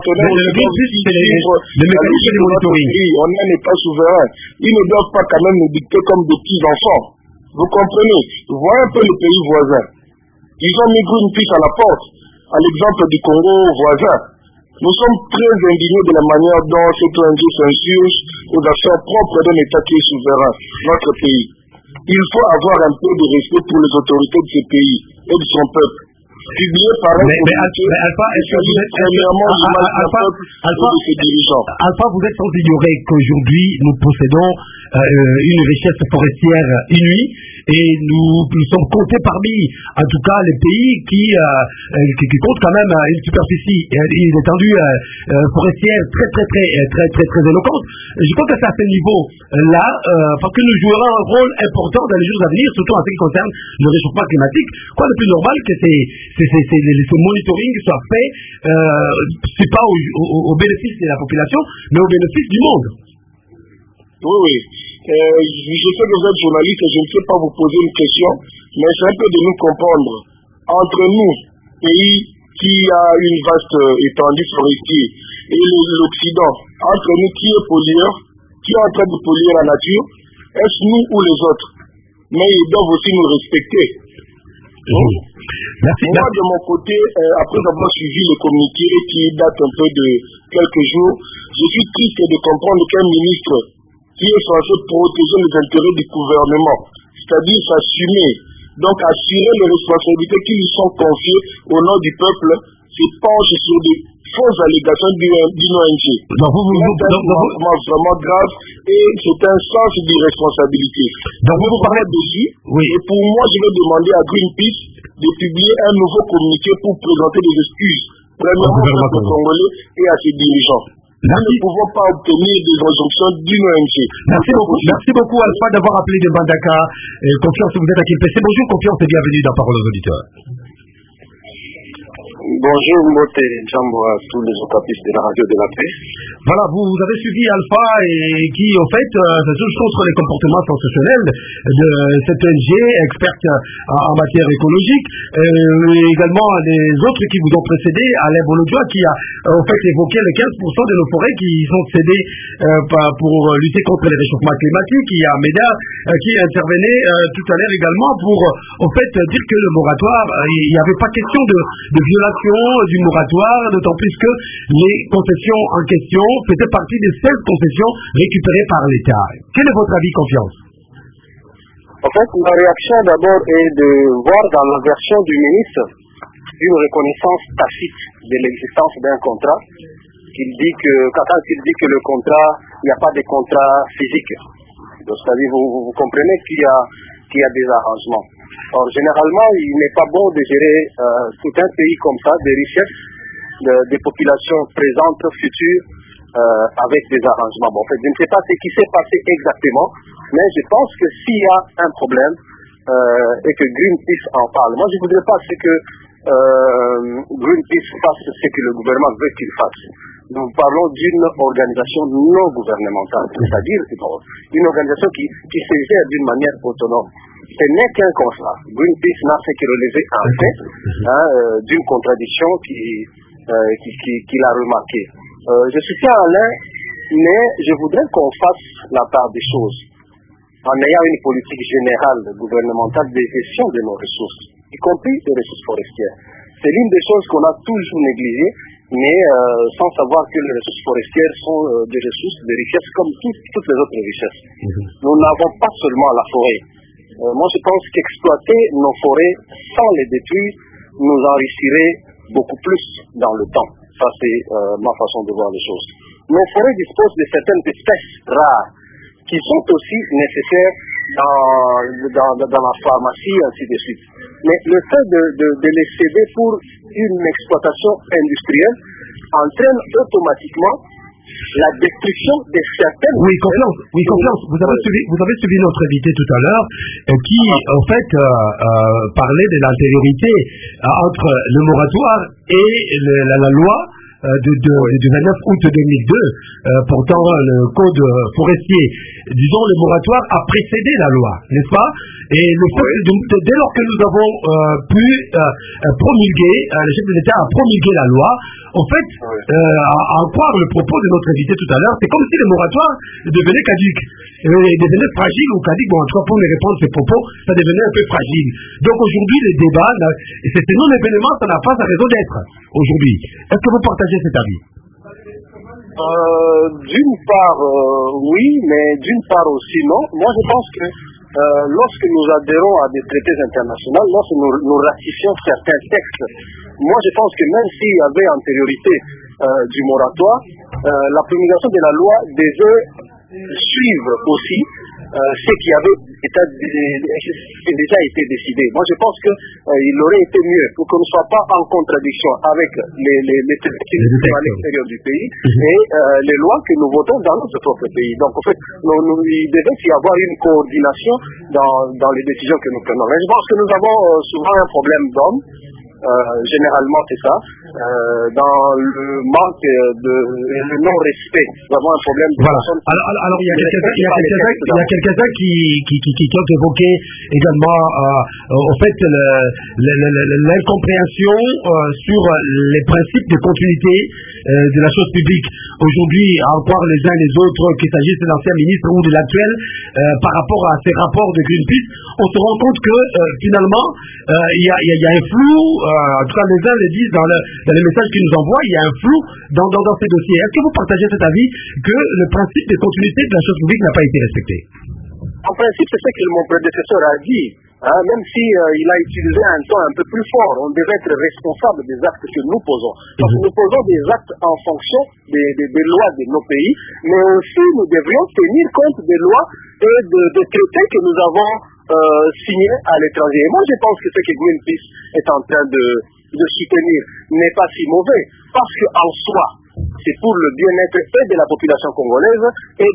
Le mécanisme de monitoring. On est un État souverain. Ils ne doivent pas quand même nous dicter comme des petits enfants. Vous comprenez? Voyez un peu les pays voisins. Ils ont mis Greenpeace à la porte, à l'exemple du Congo voisin. Nous sommes très indignés de la manière dont cette ONG s'insurge aux affaires propres d'un État qui est souverain, notre pays. Il faut avoir un peu de respect pour les autorités de ce pays et de son peuple. Publié par un Alpha, vous êtes sans ignorer qu'aujourd'hui nous possédons une richesse forestière inouïe et nous sommes comptés parmi, en tout cas, les pays qui comptent quand même une superficie et une étendue forestière très éloquente. Je crois que c'est à ce niveau-là, parce que nous jouerons un rôle important dans les jours à venir, surtout en ce qui concerne le réchauffement climatique. Quoi de plus normal que ces ce monitoring soit fait, c'est pas au bénéfice de la population, mais au bénéfice du monde. Oui. Je sais que vous êtes journaliste et je ne sais pas vous poser une question, mais c'est un peu de nous comprendre. Entre nous, pays qui a une vaste étendue forestière, et l'Occident, entre nous qui est pollueur, qui est en train de polluer la nature, est-ce nous ou les autres? Mais ils doivent aussi nous respecter. Moi, de mon côté, après avoir suivi le communiqué qui date un peu de quelques jours, je suis triste de comprendre qu'un ministre qui est censé protéger les intérêts du gouvernement, c'est-à-dire s'assumer, donc assurer les responsabilités qui lui sont confiées au nom du peuple, se penche sur des fausses allégations d'une ONG. C'est vraiment grave et c'est un sens d'irresponsabilité. Donc vous parlez dessus, et pour moi je vais demander à Greenpeace de publier un nouveau communiqué pour présenter des excuses, premièrement au peuple congolais et à ses dirigeants. Nous ne pouvons pas obtenir des injonctions d'une ONG. Merci beaucoup Alpha d'avoir appelé de Bandaka. Confiance, vous êtes à KPC. Bonjour Confiance et bienvenue dans Parole aux auditeurs. Bonjour Mbote Djambo à tous les ocapistes de la radio de la paix. Voilà, vous avez suivi Alpha et qui en fait se juge contre les comportements sensationnels de cette ONG experte en matière écologique, et également les autres qui vous ont précédé, Alain Bolodjoa qui a en fait évoqué les 15% de nos forêts qui sont cédées pour lutter contre les réchauffements climatiques. Il y a Méda qui intervenait tout à l'heure également pour en fait dire que le moratoire, il n'y avait pas question de violation du moratoire, d'autant plus que les concessions en question faisaient partie des 16 concessions récupérées par l'État. Quel est votre avis, Confiance? En fait, ma réaction d'abord est de voir dans la version du ministre une reconnaissance tacite de l'existence d'un contrat, quand il dit que le contrat, il n'y a pas de contrat physique. C'est-à-dire, vous comprenez qu'il y a des arrangements. Or, généralement, il n'est pas bon de gérer tout un pays comme ça, des richesses, des populations présentes, futures, avec des arrangements. Bon, en fait, je ne sais pas ce qui s'est passé exactement, mais je pense que s'il y a un problème et que Greenpeace en parle, moi je ne voudrais pas que Greenpeace fasse ce que le gouvernement veut qu'il fasse. Nous parlons d'une organisation non gouvernementale, c'est-à-dire une organisation qui se gère d'une manière autonome. Ce n'est qu'un constat. Greenpeace n'a fait que relever un fait d'une contradiction qu'il a remarqué. Je soutiens Alain, mais je voudrais qu'on fasse la part des choses en ayant une politique générale gouvernementale de gestion de nos ressources, y compris les ressources forestières. C'est l'une des choses qu'on a toujours négligées, mais sans savoir que les ressources forestières sont des ressources, des richesses comme toutes les autres richesses. Nous n'avons pas seulement la forêt. Moi, je pense qu'exploiter nos forêts sans les détruire nous enrichirait beaucoup plus dans le temps. Ça, c'est ma façon de voir les choses. Nos forêts disposent de certaines espèces rares qui sont aussi nécessaires dans la pharmacie, ainsi de suite. Mais le fait de les céder pour une exploitation industrielle entraîne automatiquement la destruction de certaines... Oui, Confiance. Vous avez suivi notre invité tout à l'heure qui, en fait, parlait de l'antériorité entre le moratoire et la loi du 29 août 2002 portant le code forestier. Disons, le moratoire a précédé la loi, n'est-ce pas? Et le fait dès lors que nous avons pu promulguer, le chef de l'État a promulgué la loi, en fait, à en croire le propos de notre invité tout à l'heure, c'est comme si le moratoire devenait caduque, devenait fragile ou caduque. Bon, en tout cas, pour me répondre à ces propos, ça devenait un peu fragile. Donc aujourd'hui, le débat, c'est non-événement, ça n'a pas sa raison d'être aujourd'hui. Est-ce que vous partagez cet avis? D'une part, oui, mais d'une part aussi non. Moi, je pense que lorsque nous adhérons à des traités internationaux, lorsque nous ratifions certains textes, moi je pense que même s'il y avait antériorité du moratoire, la promulgation de la loi devait suivre aussi ce qui avait déjà été décidé. Moi je pense qu'il aurait été mieux pour qu'on ne soit pas en contradiction avec les traités à l'extérieur du pays et les lois que nous votons dans notre propre pays. Donc en fait, il devait y avoir une coordination dans les décisions que nous prenons. Mais je pense que nous avons souvent un problème d'hommes. généralement c'est ça, dans le manque le non-respect. Nous avons un problème de personnes. Alors il y a quelqu'un qui ont évoqué également au fait l'incompréhension sur les principes de continuité de la chose publique. Aujourd'hui, à en croire les uns les autres, qu'il s'agisse de l'ancien ministre ou de l'actuel, par rapport à ces rapports de Greenpeace, on se rend compte que finalement il y a un flou, en tout cas les uns le disent dans les messages qu'ils nous envoient, il y a un flou dans ces dossiers. Est-ce que vous partagez cet avis que le principe de continuité de la chose publique n'a pas été respecté? En principe, c'est ce que mon prédécesseur a dit. Même si il a utilisé un ton un peu plus fort, on devait être responsable des actes que nous posons. Parce que nous posons des actes en fonction des lois de nos pays, mais aussi nous devrions tenir compte des lois et des traités que nous avons signés à l'étranger. Et moi, je pense que ce que Greenpeace est en train de soutenir n'est pas si mauvais, parce qu'en soi, c'est pour le bien-être et de la population congolaise et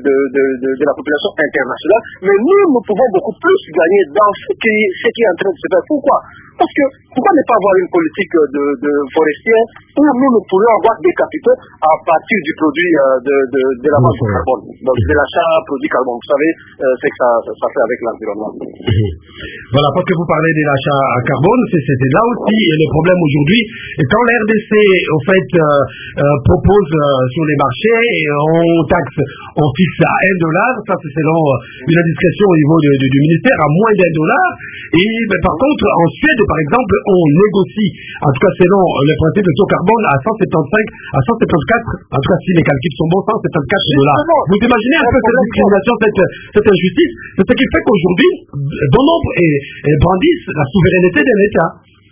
de la population internationale. Mais nous pouvons beaucoup plus gagner dans ce qui est en train de se faire. Pourquoi? Parce que pourquoi ne pas avoir une politique de forestière où nous pourrions avoir des capitaux à partir du produit de la vente de carbone, donc de l'achat produit carbone. Vous savez ce que ça fait avec l'environnement. Voilà, parce que vous parlez de l'achat à carbone, c'est là aussi le problème aujourd'hui. Et quand la RDC, au fait, propose sur les marchés, on taxe, on fixe à $1, ça c'est selon une indiscrétion au niveau du ministère, à moins $1. Et par contre, en Suède, par exemple, on négocie, en tout cas selon le principe de taux carbone, à 175, à 174, en tout cas si les calculs sont bons, $174. Vous imaginez un peu cette discrimination, cette injustice? C'est ce qui fait qu'aujourd'hui, bon nombre brandissent la souveraineté de l'État.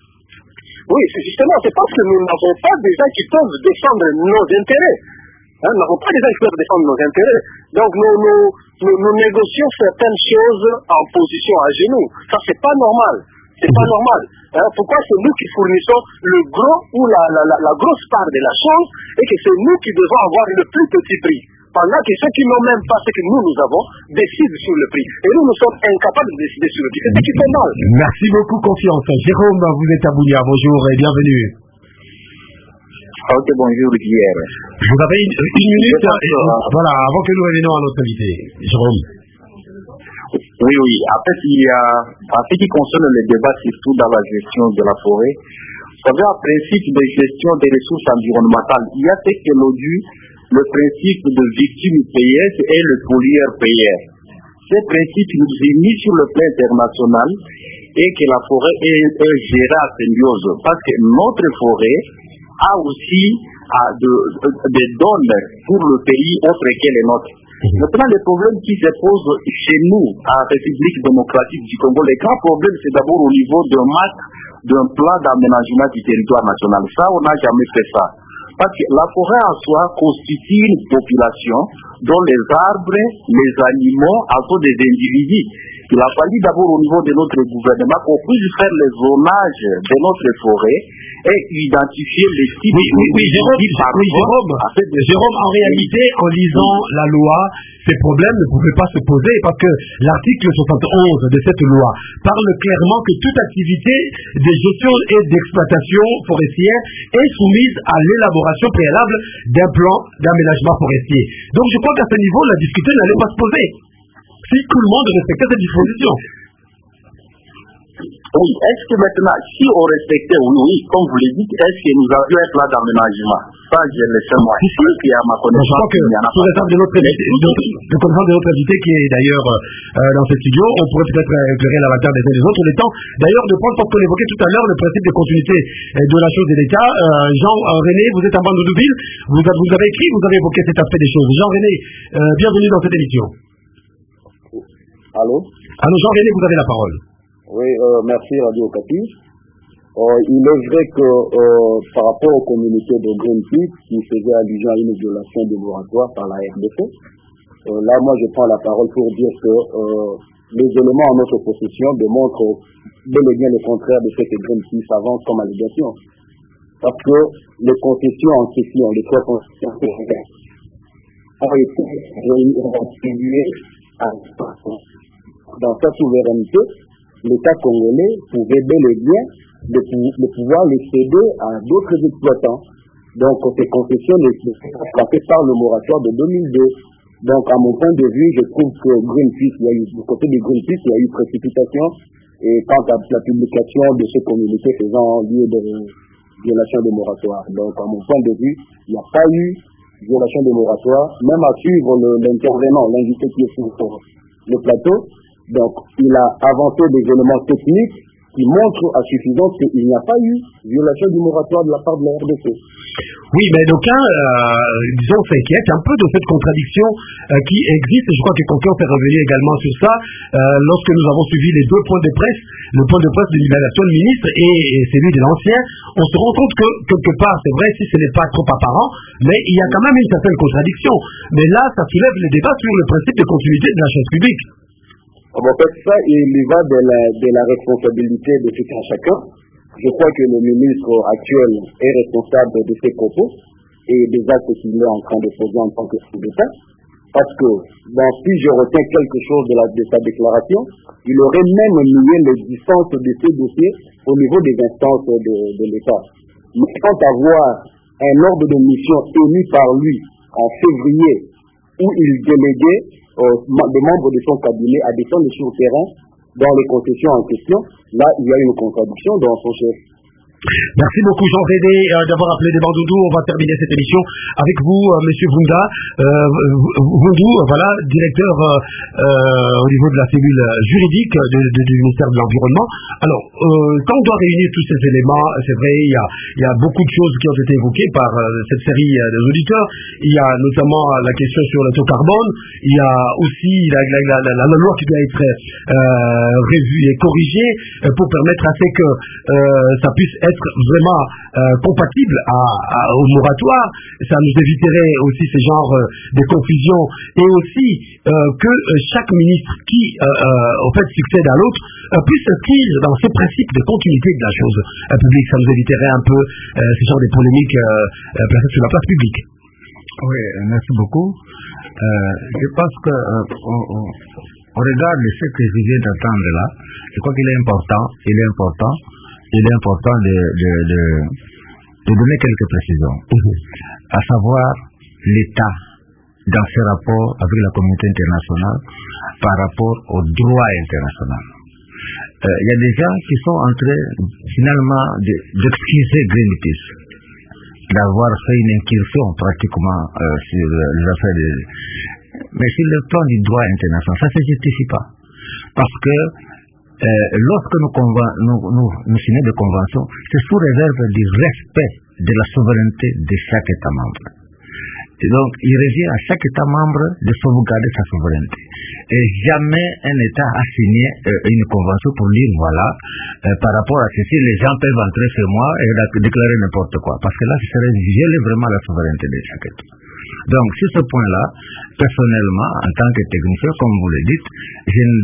Oui, c'est parce que nous n'avons pas des gens qui peuvent défendre nos intérêts. Nous n'avons pas des gens qui peuvent défendre nos intérêts. Donc nous négocions certaines choses en position à genoux. Ça, c'est pas normal. C'est pas normal. Pourquoi c'est nous qui fournissons le gros ou la grosse part de la chose et que c'est nous qui devons avoir le plus petit prix, pendant que ceux qui n'ont même pas ce que nous avons décident sur le prix. Et nous sommes incapables de décider sur le prix. C'est ce qui fait mal. Merci beaucoup, Confiance. Jérôme, vous êtes à Bounia. Bonjour et bienvenue. Ok, bonjour, Pierre. Vous avez une minute, voilà, avant que nous revenions à notre invité. Jérôme. Oui. En fait, en ce qui concerne le débat, surtout dans la gestion de la forêt, vous savez, un principe de gestion des ressources environnementales, il y a ce que l'on dit, le principe de victime payette et le pollueur-payeur. Ce principe nous est mis sur le plan international et que la forêt est gérée à symbiose, parce que notre forêt a aussi des donnes pour le pays autre que les nôtres. Maintenant, les problèmes qui se posent chez nous, à la République démocratique du Congo, les grands problèmes, c'est d'abord au niveau d'un plan d'aménagement du territoire national. Ça, on n'a jamais fait ça. Parce que la forêt en soi constitue une population dont les arbres, les animaux, sont des individus. Il a fallu d'abord au niveau de notre gouvernement qu'on puisse faire le zonage de notre forêt et identifier les types Jérôme, en réalité, en lisant la loi, ces problèmes ne pouvaient pas se poser parce que l'article 71 de cette loi parle clairement que toute activité de gestion et d'exploitation forestière est soumise à l'élaboration préalable d'un plan d'aménagement forestier. Donc je crois qu'à ce niveau, la difficulté n'allait pas se poser si tout le monde respectait cette disposition. Oui, est-ce que maintenant, si on respectait, oui, comme vous le dites, est-ce que nous avions un plan d'aménagement? Ça, je le sais moi. Qui a ma connaissance. Je crois que, sous réserve de notre invité, qui est d'ailleurs dans ce studio, on pourrait peut-être éclairer l'avantage des uns des autres. Il est temps, d'ailleurs, de prendre, parce qu'on évoquait tout à l'heure, le principe de continuité de la chose de l'État. Jean-René, vous êtes en bande de Douville, vous avez écrit, vous avez évoqué cet aspect des choses. Jean-René, bienvenue dans cette émission. Allô, Jean-René, vous avez la parole. Oui, merci Radio Okapi. Il est vrai que par rapport aux communiqués de Greenpeace qui faisaient allusion à une violation de l'oratoire par la RDC, là moi je prends la parole pour dire que les éléments en notre possession démontrent bel et bien le contraire de ce que Greenpeace avance comme allégation. Parce que les concessions en question, les trois concessions ont été attribuées dans sa souveraineté. L'État congolais pouvait bel et bien de pouvoir les céder à d'autres exploitants. Donc ces concessions ne sont pas frappées par le moratoire de 2002. Donc à mon point de vue, je trouve que Greenpeace, du côté de Greenpeace, il y a eu précipitation. Et quant à la publication de ce communiqué faisant lieu de violation de moratoire. Donc à mon point de vue, il n'y a pas eu violation de moratoire, même à suivre l'intervenant, l'invité qui est sur le plateau. Donc il a avancé des éléments techniques qui montrent à suffisance qu'il n'y a pas eu violation du moratoire de la part de la RDC. Oui, mais d'aucuns, disons, s'inquiètent un peu de cette contradiction qui existe. Je crois que quelqu'un s'est revenu également sur ça lorsque nous avons suivi les deux points de presse, le point de presse de libération du ministre et celui de l'ancien. On se rend compte que, quelque part, c'est vrai, si ce n'est pas trop apparent, mais il y a quand même une certaine contradiction. Mais là, ça soulève le débat sur le principe de continuité de la chose publique. En fait, ça, il y va de la responsabilité de tout un chacun. Je crois que le ministre actuel est responsable de ses propos et des actes qu'il est en train de poser en tant que chef d'État. Parce que, si je retiens quelque chose de sa déclaration, il aurait même nié l'existence de ces dossiers au niveau des instances de l'État. Mais quant à voir un ordre de mission émis par lui en février, où il déléguait des membres de son cabinet à descendre sur le terrain dans les concessions en question, là, il y a une contradiction dans son chef. Merci beaucoup Jean Védé d'avoir appelé des Bandoudou. On va terminer cette émission avec vous, Monsieur Vunda. Vundou, voilà, directeur au niveau de la cellule juridique du ministère de l'Environnement. Alors, quand on doit réunir tous ces éléments, c'est vrai, il y a beaucoup de choses qui ont été évoquées par cette série des auditeurs. Il y a notamment la question sur le taux carbone. Il y a aussi la loi qui doit être revue et corrigée pour permettre à ce que ça puisse être vraiment compatible au moratoire. Ça nous éviterait aussi ce genre de confusion et aussi que chaque ministre qui au fait succède à l'autre puisse s'inscrire dans ce principe de continuité de la chose publique. Ça nous éviterait un peu ce genre de polémiques placées sur la place publique. Oui, merci beaucoup. Je pense que on regarde ce que je viens d'entendre là. Je crois qu'il est important de donner quelques précisions, à savoir l'état dans ses rapports avec la communauté internationale par rapport au droit international. Il y a des gens qui sont en train finalement d'excuser Greenpeace d'avoir fait une incursion pratiquement sur les affaires mais sur le plan du droit international, ça ne se justifie pas. Parce que lorsque nous signons des conventions, c'est sous réserve du respect de la souveraineté de chaque État membre. Et donc, il revient à chaque État membre de sauvegarder sa souveraineté. Et jamais un État a signé une convention pour dire, voilà, par rapport à ceci, les gens peuvent entrer chez moi et déclarer n'importe quoi. Parce que là, ce serait violer vraiment la souveraineté de chaque État. Donc, sur ce point-là, personnellement, en tant que technicien, comme vous le dites, je ne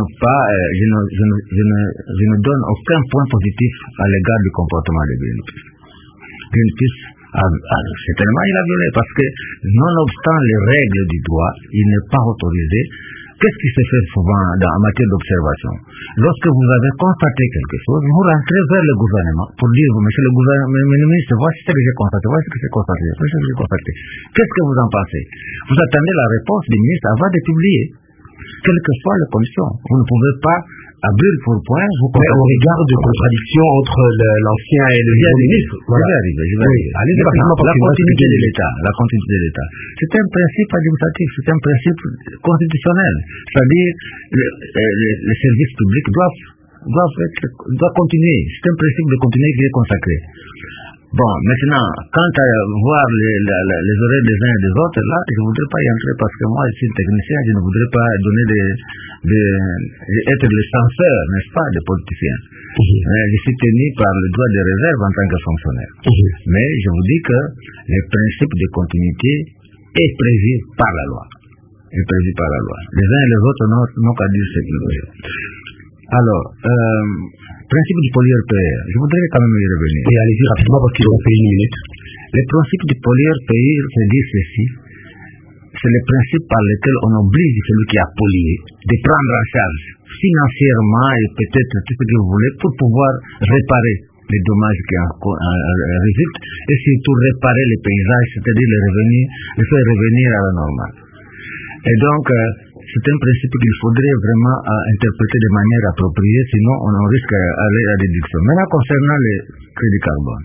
donne aucun point positif à l'égard du comportement de Greenpeace. Greenpeace, certainement, il a violé, parce que, nonobstant les règles du droit, il n'est pas autorisé. Qu'est-ce qui se fait souvent en matière d'observation? Lorsque vous avez constaté quelque chose, vous rentrez vers le gouvernement pour dire, monsieur le gouvernement, le ministre, voici ce que j'ai constaté, voici ce que j'ai constaté, voici ce que j'ai constaté. Qu'est-ce que vous en pensez? Vous attendez la réponse du ministre avant de publier. Quelle que soit la commission, vous ne pouvez pas abrir pour point. Mais au regard de contradiction entre l'ancien et le nouveau ministre, voilà. Je vais arriver. Allez, la continuité de l'État. C'est un principe administratif, c'est un principe constitutionnel. C'est-à-dire, les services publics doivent continuer. C'est un principe de continuer qui est consacré. Bon, maintenant, quant à voir les oreilles des uns et des autres, là, je ne voudrais pas y entrer parce que moi, je suis technicien, je ne voudrais pas donner être le censeur, n'est-ce pas, des politiciens. Je suis tenu par le droit de réserve en tant que fonctionnaire. Mais je vous dis que le principe de continuité est prévu par la loi. Les uns et les autres n'ont qu'à dire ce qu'ils veulent. Alors, principe du pollueur-payeur, je voudrais quand même y revenir. Et allez-y rapidement parce qu'ils ont fait une minute. Le principe du pollueur-payeur, c'est dire ceci. C'est le principe par lequel on oblige celui qui a pollué de prendre en charge financièrement et peut-être tout ce que vous voulez pour pouvoir réparer les dommages qui en résultent, et surtout réparer les paysages, c'est-à-dire les faire revenir à la normale. Et donc, c'est un principe qu'il faudrait vraiment interpréter de manière appropriée, sinon on risque d'aller à la déduction. Maintenant, concernant les crédits carbone,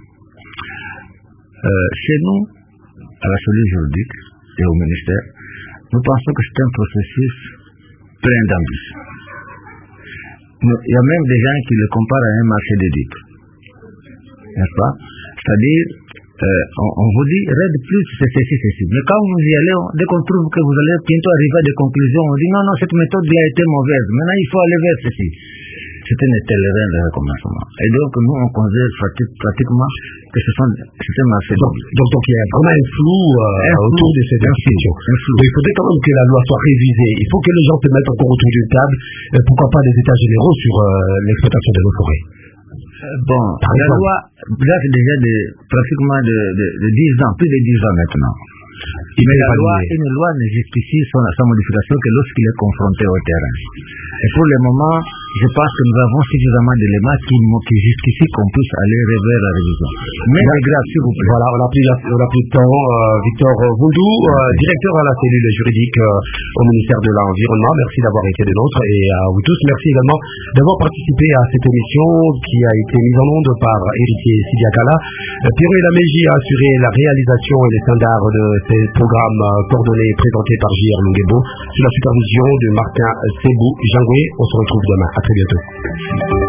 chez nous, à la cellule juridique et au ministère, nous pensons que c'est un processus plein d'ambition. Il y a même des gens qui le comparent à un marché des dupes, n'est-ce pas? C'est-à-dire, on vous dit, Red Plus, c'est ceci. Mais quand vous y allez, dès qu'on trouve que vous allez bientôt arriver à des conclusions, on dit non, cette méthode a été mauvaise, maintenant il faut aller vers ceci. C'était un terrain de recommencement. Et donc, nous, on considère pratiquement que c'est un marché. Donc, il y a vraiment un flou autour de cette institution. Donc, il faudrait quand même que la loi soit révisée. Il faut que les gens se mettent encore autour d'une table. Pourquoi pas des états généraux sur l'exploitation de nos forêts. Bon, la loi date déjà pratiquement de 10 ans, plus de 10 ans maintenant. Mais une loi ne justifie sa modification que lorsqu'il est confronté au terrain. Et pour le moment, je pense que nous avons suffisamment d'éléments qui justifient qu'on puisse aller vers la révision. Mais c'est grave, s'il vous plaît. Voilà, on a pris le temps. Victor Voundou, directeur à la cellule juridique au ministère de l'Environnement, merci d'avoir été des nôtres. Et à vous tous, merci également d'avoir participé à cette émission qui a été mise en onde par Héritier Sidiakala. Pierre Laméji a assuré la réalisation et les standards de ces programmes coordonnés présentés par J.R. Lungebo sous la supervision de Martin Sebou Jangoué. On se retrouve demain. À très bientôt.